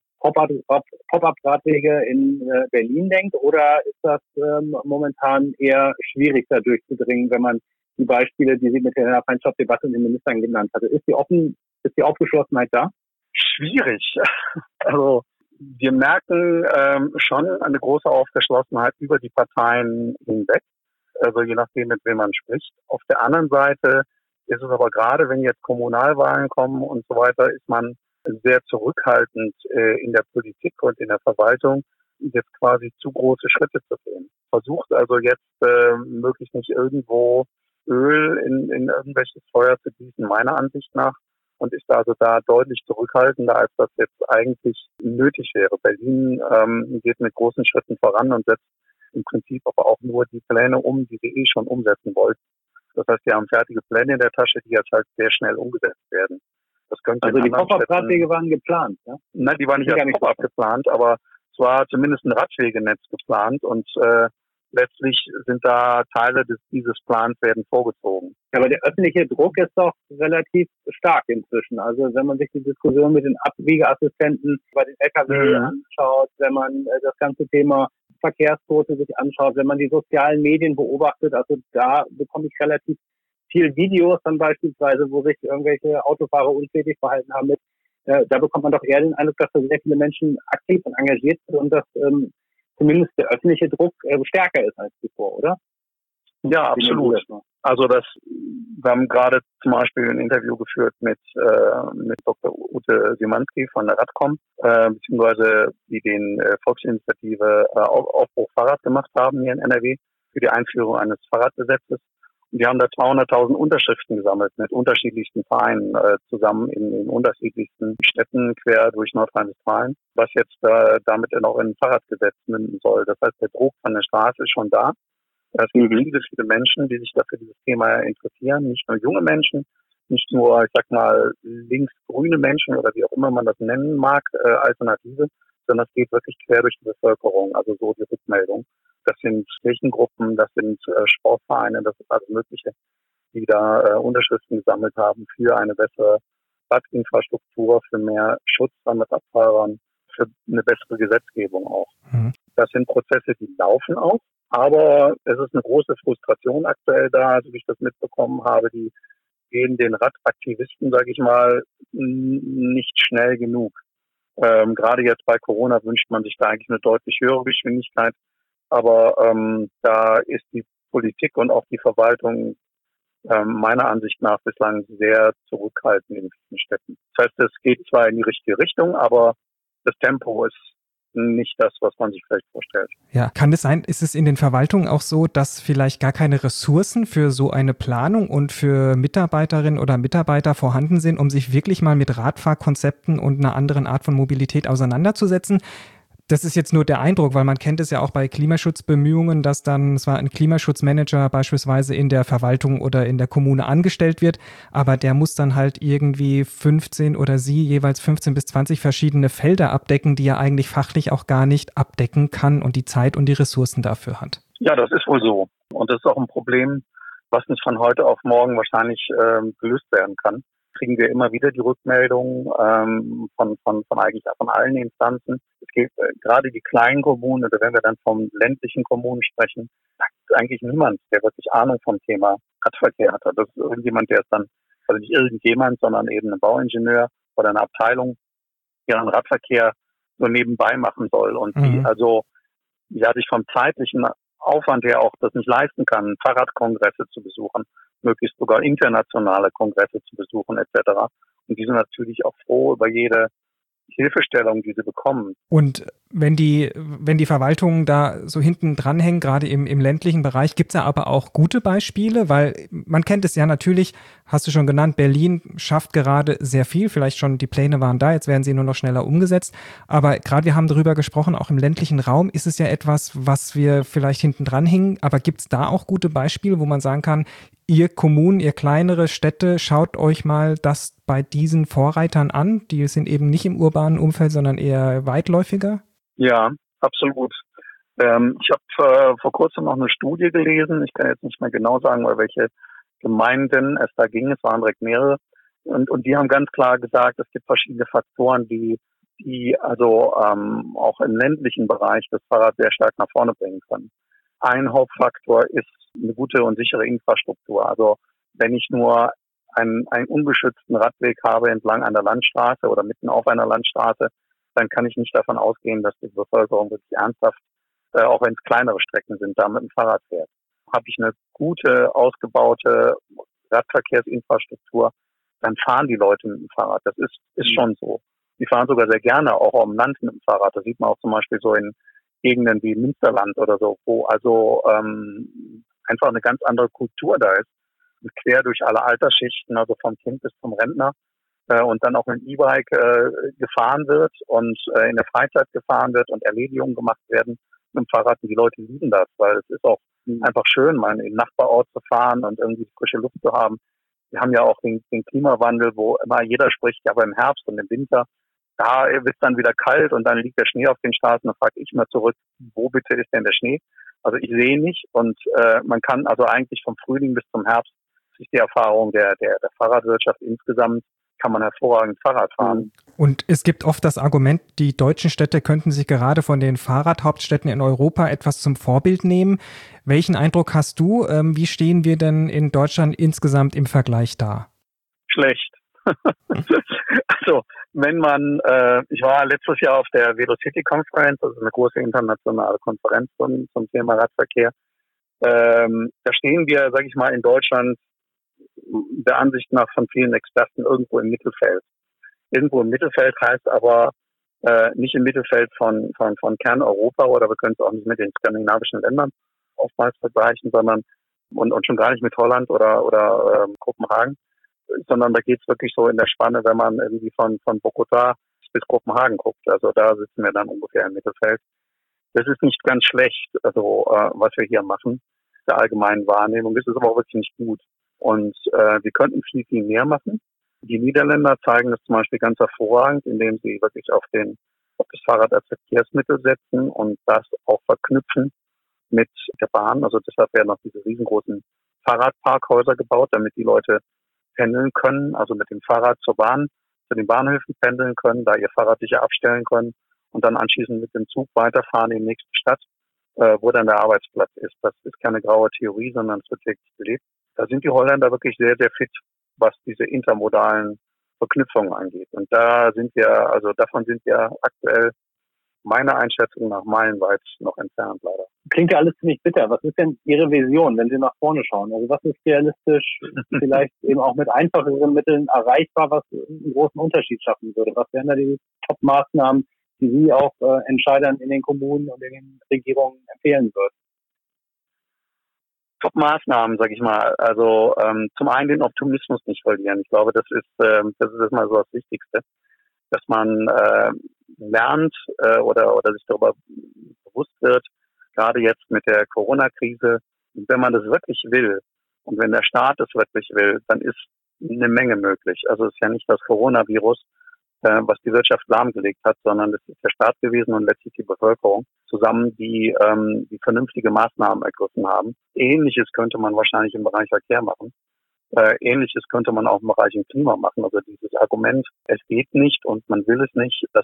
Pop-up-Radwege in Berlin denkt, oder ist das momentan eher schwierig, da durchzudringen, wenn man die Beispiele, die sie mit der Feinstaubdebatte und den Ministern genannt hatte. Ist die Aufgeschlossenheit da? Schwierig. Also wir merken schon eine große Aufgeschlossenheit über die Parteien hinweg, also je nachdem, mit wem man spricht. Auf der anderen Seite ist es aber gerade, wenn jetzt Kommunalwahlen kommen und so weiter, ist man sehr zurückhaltend in der Politik und in der Verwaltung, jetzt quasi zu große Schritte zu gehen. Versucht also jetzt möglichst nicht irgendwo Öl in irgendwelches Feuer zu gießen, meiner Ansicht nach, und ist also da deutlich zurückhaltender, als das jetzt eigentlich nötig wäre. Berlin geht mit großen Schritten voran und setzt im Prinzip aber auch nur die Pläne um, die sie schon umsetzen wollten. Das heißt, wir haben fertige Pläne in der Tasche, die jetzt halt sehr schnell umgesetzt werden. Das könnte also die Pop-up-Radwege waren geplant, ja? Nein, die waren nicht als Pop-up geplant, aber es war zumindest ein Radwegenetz geplant und letztlich sind da Teile dieses Plans werden vorgezogen. Ja, aber der öffentliche Druck ist doch relativ stark inzwischen. Also wenn man sich die Diskussion mit den Abbiegeassistenten bei den LKW anschaut, wenn man das ganze Thema Verkehrstote sich anschaut, wenn man die sozialen Medien beobachtet, also da bekomme ich relativ viel Videos dann beispielsweise, wo sich irgendwelche Autofahrer untätig verhalten haben da bekommt man doch eher den Eindruck, dass da sehr viele Menschen aktiv und engagiert sind und dass zumindest der öffentliche Druck stärker ist als zuvor, oder? Ja, absolut. Also wir haben gerade zum Beispiel ein Interview geführt mit Dr. Ute Szymanski von der Radcom, beziehungsweise die den Volksinitiative Aufbruch Fahrrad gemacht haben hier in NRW für die Einführung eines Fahrradgesetzes. Und die haben da 200.000 Unterschriften gesammelt mit unterschiedlichsten Vereinen zusammen in unterschiedlichsten Städten quer durch Nordrhein-Westfalen, was jetzt damit dann auch in ein Fahrradgesetz münden soll. Das heißt, der Druck von der Straße ist schon da. Es gibt viele Menschen, die sich dafür dieses Thema interessieren, nicht nur junge Menschen, nicht nur, ich sag mal, linksgrüne Menschen oder wie auch immer man das nennen mag, Alternative, sondern es geht wirklich quer durch die Bevölkerung, also so die Rückmeldung. Das sind Kirchengruppen, das sind Sportvereine, das ist alles Mögliche, die da Unterschriften gesammelt haben für eine bessere Radinfrastruktur, für mehr Schutz an Radfahrern, für eine bessere Gesetzgebung auch. Das sind Prozesse, die laufen auch, aber es ist eine große Frustration aktuell da, so wie ich das mitbekommen habe, die gehen den Radaktivisten, sage ich mal, nicht schnell genug. Gerade jetzt bei Corona wünscht man sich da eigentlich eine deutlich höhere Geschwindigkeit. Aber da ist die Politik und auch die Verwaltung meiner Ansicht nach bislang sehr zurückhaltend in vielen Städten. Das heißt, es geht zwar in die richtige Richtung, aber das Tempo ist nicht das, was man sich vielleicht vorstellt. Ja, kann es sein, ist es in den Verwaltungen auch so, dass vielleicht gar keine Ressourcen für so eine Planung und für Mitarbeiterinnen oder Mitarbeiter vorhanden sind, um sich wirklich mal mit Radfahrkonzepten und einer anderen Art von Mobilität auseinanderzusetzen? Das ist jetzt nur der Eindruck, weil man kennt es ja auch bei Klimaschutzbemühungen, dass dann zwar ein Klimaschutzmanager beispielsweise in der Verwaltung oder in der Kommune angestellt wird, aber der muss dann halt irgendwie 15 oder sie jeweils 15 bis 20 verschiedene Felder abdecken, die er eigentlich fachlich auch gar nicht abdecken kann und die Zeit und die Ressourcen dafür hat. Ja, das ist wohl so. Und das ist auch ein Problem, was nicht von heute auf morgen wahrscheinlich gelöst werden kann. Kriegen wir immer wieder die Rückmeldungen von allen Instanzen. Es gibt gerade die kleinen Kommunen, oder wenn wir dann von ländlichen Kommunen sprechen, da gibt es eigentlich niemand, der wirklich Ahnung vom Thema Radverkehr hat. Das ist irgendjemand, der ist dann, also nicht irgendjemand, sondern eben ein Bauingenieur oder eine Abteilung, die den Radverkehr so nebenbei machen soll und die also sich vom zeitlichen Aufwand her auch das nicht leisten kann, Fahrradkongresse zu besuchen, möglichst sogar internationale Kongresse zu besuchen etc. Und die sind natürlich auch froh über jede Hilfestellung, die sie bekommen. Und wenn die Verwaltungen da so hinten dranhängen, gerade im ländlichen Bereich, gibt es ja aber auch gute Beispiele, weil man kennt es ja natürlich, hast du schon genannt, Berlin schafft gerade sehr viel, vielleicht schon die Pläne waren da, jetzt werden sie nur noch schneller umgesetzt, aber gerade wir haben darüber gesprochen, auch im ländlichen Raum ist es ja etwas, was wir vielleicht hinten dranhängen, aber gibt es da auch gute Beispiele, wo man sagen kann, ihr Kommunen, ihr kleinere Städte, schaut euch mal das bei diesen Vorreitern an. Die sind eben nicht im urbanen Umfeld, sondern eher weitläufiger? Ja, absolut. Ich habe vor kurzem noch eine Studie gelesen. Ich kann jetzt nicht mehr genau sagen, bei welche Gemeinden es da ging. Es waren direkt mehrere. Und die haben ganz klar gesagt, es gibt verschiedene Faktoren, die also auch im ländlichen Bereich das Fahrrad sehr stark nach vorne bringen können. ein Hauptfaktor ist eine gute und sichere Infrastruktur. Also wenn ich nur einen ungeschützten Radweg habe entlang einer Landstraße oder mitten auf einer Landstraße, dann kann ich nicht davon ausgehen, dass die Bevölkerung wirklich ernsthaft, auch wenn es kleinere Strecken sind, da mit dem Fahrrad fährt. Habe ich eine gute, ausgebaute Radverkehrsinfrastruktur, dann fahren die Leute mit dem Fahrrad. Das ist schon so. Die fahren sogar sehr gerne auch am Land mit dem Fahrrad. Das sieht man auch zum Beispiel so in Gegenden wie Münsterland oder so, wo also einfach eine ganz andere Kultur da ist. Quer durch alle Altersschichten, also vom Kind bis zum Rentner, und dann auch mit dem E-Bike gefahren wird und in der Freizeit gefahren wird und Erledigungen gemacht werden mit dem Fahrrad. Und die Leute lieben das, weil es ist auch einfach schön, mal in den Nachbarort zu fahren und irgendwie frische Luft zu haben. Wir haben ja auch den Klimawandel, wo immer jeder spricht, ja, aber im Herbst und im Winter, da wird es dann wieder kalt und dann liegt der Schnee auf den Straßen. Da frage ich mal zurück, wo bitte ist denn der Schnee? Also ich sehe ihn nicht und man kann also eigentlich vom Frühling bis zum Herbst, das ist die Erfahrung der Fahrradwirtschaft insgesamt, kann man hervorragend Fahrrad fahren. Und es gibt oft das Argument, die deutschen Städte könnten sich gerade von den Fahrradhauptstädten in Europa etwas zum Vorbild nehmen. Welchen Eindruck hast du? Wie stehen wir denn in Deutschland insgesamt im Vergleich da? Schlecht. Also wenn man, ich war letztes Jahr auf der Velocity Conference, das ist eine große internationale Konferenz zum Thema Radverkehr. Da stehen wir, sage ich mal, in Deutschland der Ansicht nach von vielen Experten irgendwo im Mittelfeld. Irgendwo im Mittelfeld heißt aber nicht im Mittelfeld von Kerneuropa, oder wir können es auch nicht mit den skandinavischen Ländern oftmals vergleichen, sondern und schon gar nicht mit Holland oder Kopenhagen, sondern da geht es wirklich so in der Spanne, wenn man irgendwie von Bogotá bis Kopenhagen guckt. Also da sitzen wir dann ungefähr im Mittelfeld. Das ist nicht ganz schlecht, also was wir hier machen, der allgemeinen Wahrnehmung. Das ist aber auch wirklich nicht gut. Und wir könnten viel, viel mehr machen. Die Niederländer zeigen das zum Beispiel ganz hervorragend, indem sie wirklich auf das Fahrrad als Verkehrsmittel setzen und das auch verknüpfen mit der Bahn. Also deshalb werden auch diese riesengroßen Fahrradparkhäuser gebaut, damit die Leute pendeln können, also mit dem Fahrrad zur Bahn, zu den Bahnhöfen pendeln können, da ihr Fahrrad sicher abstellen können und dann anschließend mit dem Zug weiterfahren in die nächste Stadt, wo dann der Arbeitsplatz ist. Das ist keine graue Theorie, sondern es wird wirklich gelebt. Da sind die Holländer wirklich sehr, sehr fit, was diese intermodalen Verknüpfungen angeht. Und davon sind wir aktuell meiner Einschätzung nach meilenweit noch entfernt, leider. Klingt ja alles ziemlich bitter. Was ist denn Ihre Vision, wenn Sie nach vorne schauen? Also was ist realistisch, vielleicht eben auch mit einfacheren Mitteln erreichbar, was einen großen Unterschied schaffen würde? Was wären da die Top-Maßnahmen, die Sie auch Entscheidern in den Kommunen und in den Regierungen empfehlen würden? Top-Maßnahmen, sag ich mal. Also zum einen den Optimismus nicht verlieren. Ich glaube, das ist mal so das Wichtigste, dass man lernt oder sich darüber bewusst wird, gerade jetzt mit der Corona-Krise, wenn man das wirklich will und wenn der Staat es wirklich will, dann ist eine Menge möglich. Also es ist ja nicht das Coronavirus, was die Wirtschaft lahmgelegt hat, sondern es ist der Staat gewesen und letztlich die Bevölkerung zusammen, die vernünftige Maßnahmen ergriffen haben. Ähnliches könnte man wahrscheinlich im Bereich Verkehr machen. Ähnliches könnte man auch im Bereich Klima machen. Also dieses Argument, es geht nicht und man will es nicht, das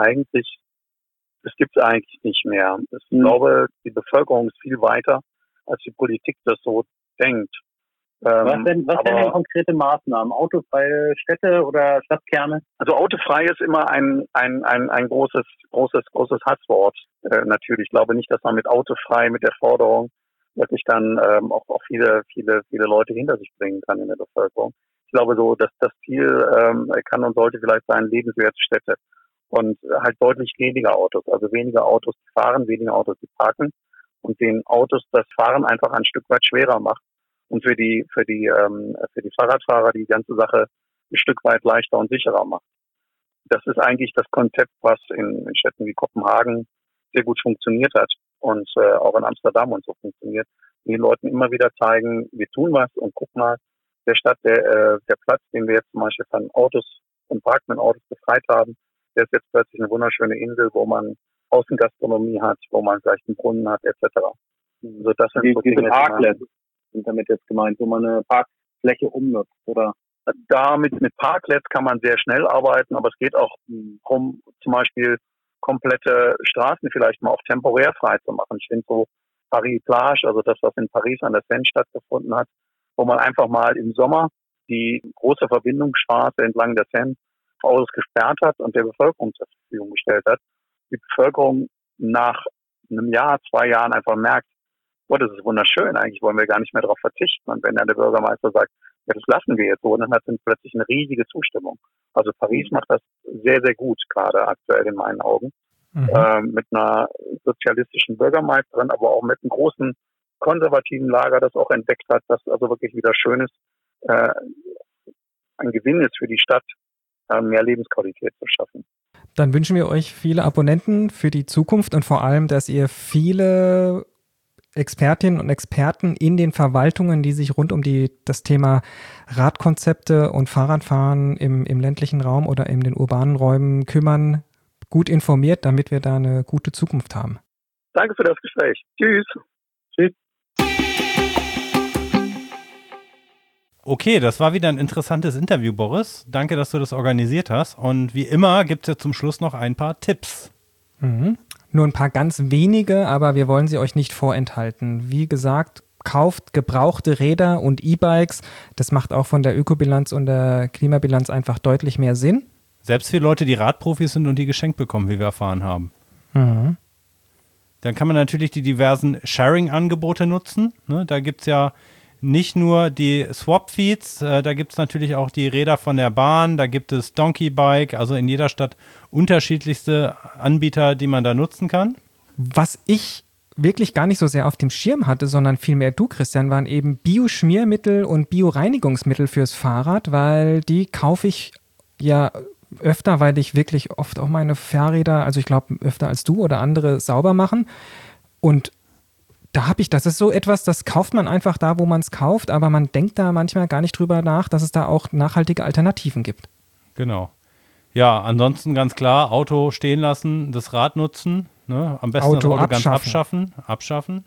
gibt es eigentlich nicht mehr. Ich glaube, die Bevölkerung ist viel weiter, als die Politik das so denkt. Was denn konkrete Maßnahmen? Autofreie Städte oder Stadtkerne? Also autofrei ist immer ein großes Hasswort. Natürlich. Ich glaube nicht, dass man mit autofrei, mit der Forderung wirklich dann auch viele Leute hinter sich bringen kann in der Bevölkerung. Ich glaube so, dass das Ziel kann und sollte vielleicht sein, lebenswerte Städte und halt deutlich weniger Autos. Also weniger Autos, die fahren, weniger Autos, die parken und den Autos das Fahren einfach ein Stück weit schwerer macht. Und für die Fahrradfahrer die ganze Sache ein Stück weit leichter und sicherer macht. Das ist eigentlich das Konzept, was in Städten wie Kopenhagen sehr gut funktioniert hat und auch in Amsterdam und so funktioniert. Den Leuten immer wieder zeigen, wir tun was und guck mal, der Platz, den wir jetzt zum Beispiel von Autos und parkenden Autos befreit haben, der ist jetzt plötzlich eine wunderschöne Insel, wo man Außengastronomie hat, wo man vielleicht einen Brunnen hat, etc. Also das sind so Dinge, Parkplätze sind damit jetzt gemeint, wo man eine Parkfläche umnutzt, oder? Mit Parklets kann man sehr schnell arbeiten, aber es geht auch darum, zum Beispiel komplette Straßen vielleicht mal auch temporär frei zu machen. Ich finde so Paris Plage, also das, was in Paris an der Seine stattgefunden hat, wo man einfach mal im Sommer die große Verbindungsstraße entlang der Seine ausgesperrt hat und der Bevölkerung zur Verfügung gestellt hat. Die Bevölkerung nach einem Jahr, 2 Jahren einfach merkt, oh, das ist wunderschön, eigentlich wollen wir gar nicht mehr darauf verzichten. Und wenn dann der Bürgermeister sagt, ja, das lassen wir jetzt so, dann hat es plötzlich eine riesige Zustimmung. Also Paris macht das sehr, sehr gut, gerade aktuell in meinen Augen. Mit einer sozialistischen Bürgermeisterin, aber auch mit einem großen konservativen Lager, das auch entdeckt hat, dass also wirklich wieder schön ist, ein Gewinn ist für die Stadt, mehr Lebensqualität zu schaffen. Dann wünschen wir euch viele Abonnenten für die Zukunft und vor allem, dass ihr viele Expertinnen und Experten in den Verwaltungen, die sich rund um das Thema Radkonzepte und Fahrradfahren im ländlichen Raum oder in den urbanen Räumen kümmern, gut informiert, damit wir da eine gute Zukunft haben. Danke für das Gespräch. Tschüss. Tschüss. Okay, das war wieder ein interessantes Interview, Boris. Danke, dass du das organisiert hast. Und wie immer gibt es ja zum Schluss noch ein paar Tipps. Nur ein paar ganz wenige, aber wir wollen sie euch nicht vorenthalten. Wie gesagt, kauft gebrauchte Räder und E-Bikes. Das macht auch von der Ökobilanz und der Klimabilanz einfach deutlich mehr Sinn. Selbst für Leute, die Radprofis sind und die geschenkt bekommen, wie wir erfahren haben. Dann kann man natürlich die diversen Sharing-Angebote nutzen. Ne? Da gibt es ja nicht nur die Swap-Feeds, da gibt es natürlich auch die Räder von der Bahn, da gibt es Donkey Bike, also in jeder Stadt unterschiedlichste Anbieter, die man da nutzen kann. Was ich wirklich gar nicht so sehr auf dem Schirm hatte, sondern vielmehr du, Christian, waren eben Bio-Schmiermittel und Bio-Reinigungsmittel fürs Fahrrad, weil die kaufe ich ja öfter, weil ich wirklich oft auch meine Fahrräder, also ich glaube öfter als du oder andere, sauber machen. Und das ist so etwas, das kauft man einfach da, wo man es kauft, aber man denkt da manchmal gar nicht drüber nach, dass es da auch nachhaltige Alternativen gibt. Genau. Ja, ansonsten ganz klar, Auto stehen lassen, das Rad nutzen, ne? Am besten Auto das Auto ganz abschaffen.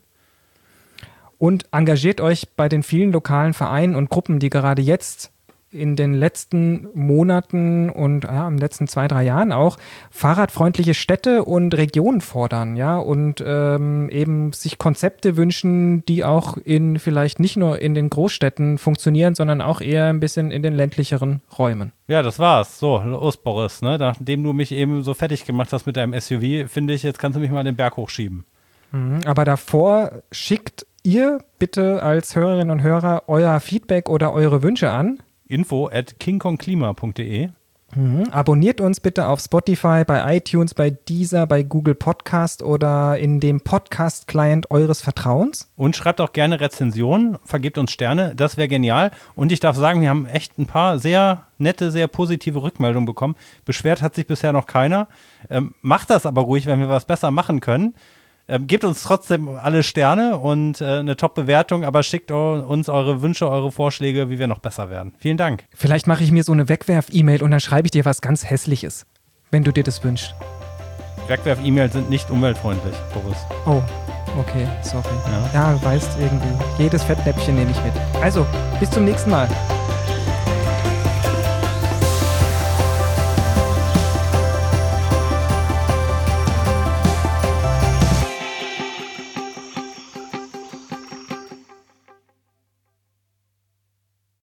Und engagiert euch bei den vielen lokalen Vereinen und Gruppen, die gerade jetzt in den letzten Monaten und im letzten 2-3 Jahren auch fahrradfreundliche Städte und Regionen fordern, ja, und eben sich Konzepte wünschen, die auch vielleicht nicht nur in den Großstädten funktionieren, sondern auch eher ein bisschen in den ländlicheren Räumen. Ja, das war's. So, los, Boris, ne? Nachdem du mich eben so fertig gemacht hast mit deinem SUV, finde ich, jetzt kannst du mich mal den Berg hochschieben. Aber davor schickt ihr bitte als Hörerinnen und Hörer euer Feedback oder eure Wünsche an info@kingkongklima.de. Abonniert uns bitte auf Spotify, bei iTunes, bei Deezer, bei Google Podcast oder in dem Podcast-Client eures Vertrauens. Und schreibt auch gerne Rezensionen, vergebt uns Sterne, das wäre genial. Und ich darf sagen, wir haben echt ein paar sehr nette, sehr positive Rückmeldungen bekommen. Beschwert hat sich bisher noch keiner. Macht das aber ruhig, wenn wir was besser machen können. Gebt uns trotzdem alle Sterne und eine Top-Bewertung, aber schickt uns eure Wünsche, eure Vorschläge, wie wir noch besser werden. Vielen Dank. Vielleicht mache ich mir so eine Wegwerf-E-Mail und dann schreibe ich dir was ganz Hässliches, wenn du dir das wünschst. Wegwerf-E-Mails sind nicht umweltfreundlich, Boris. Oh, okay, sorry. Ja, du weißt irgendwie, jedes Fettnäpfchen nehme ich mit. Also, bis zum nächsten Mal.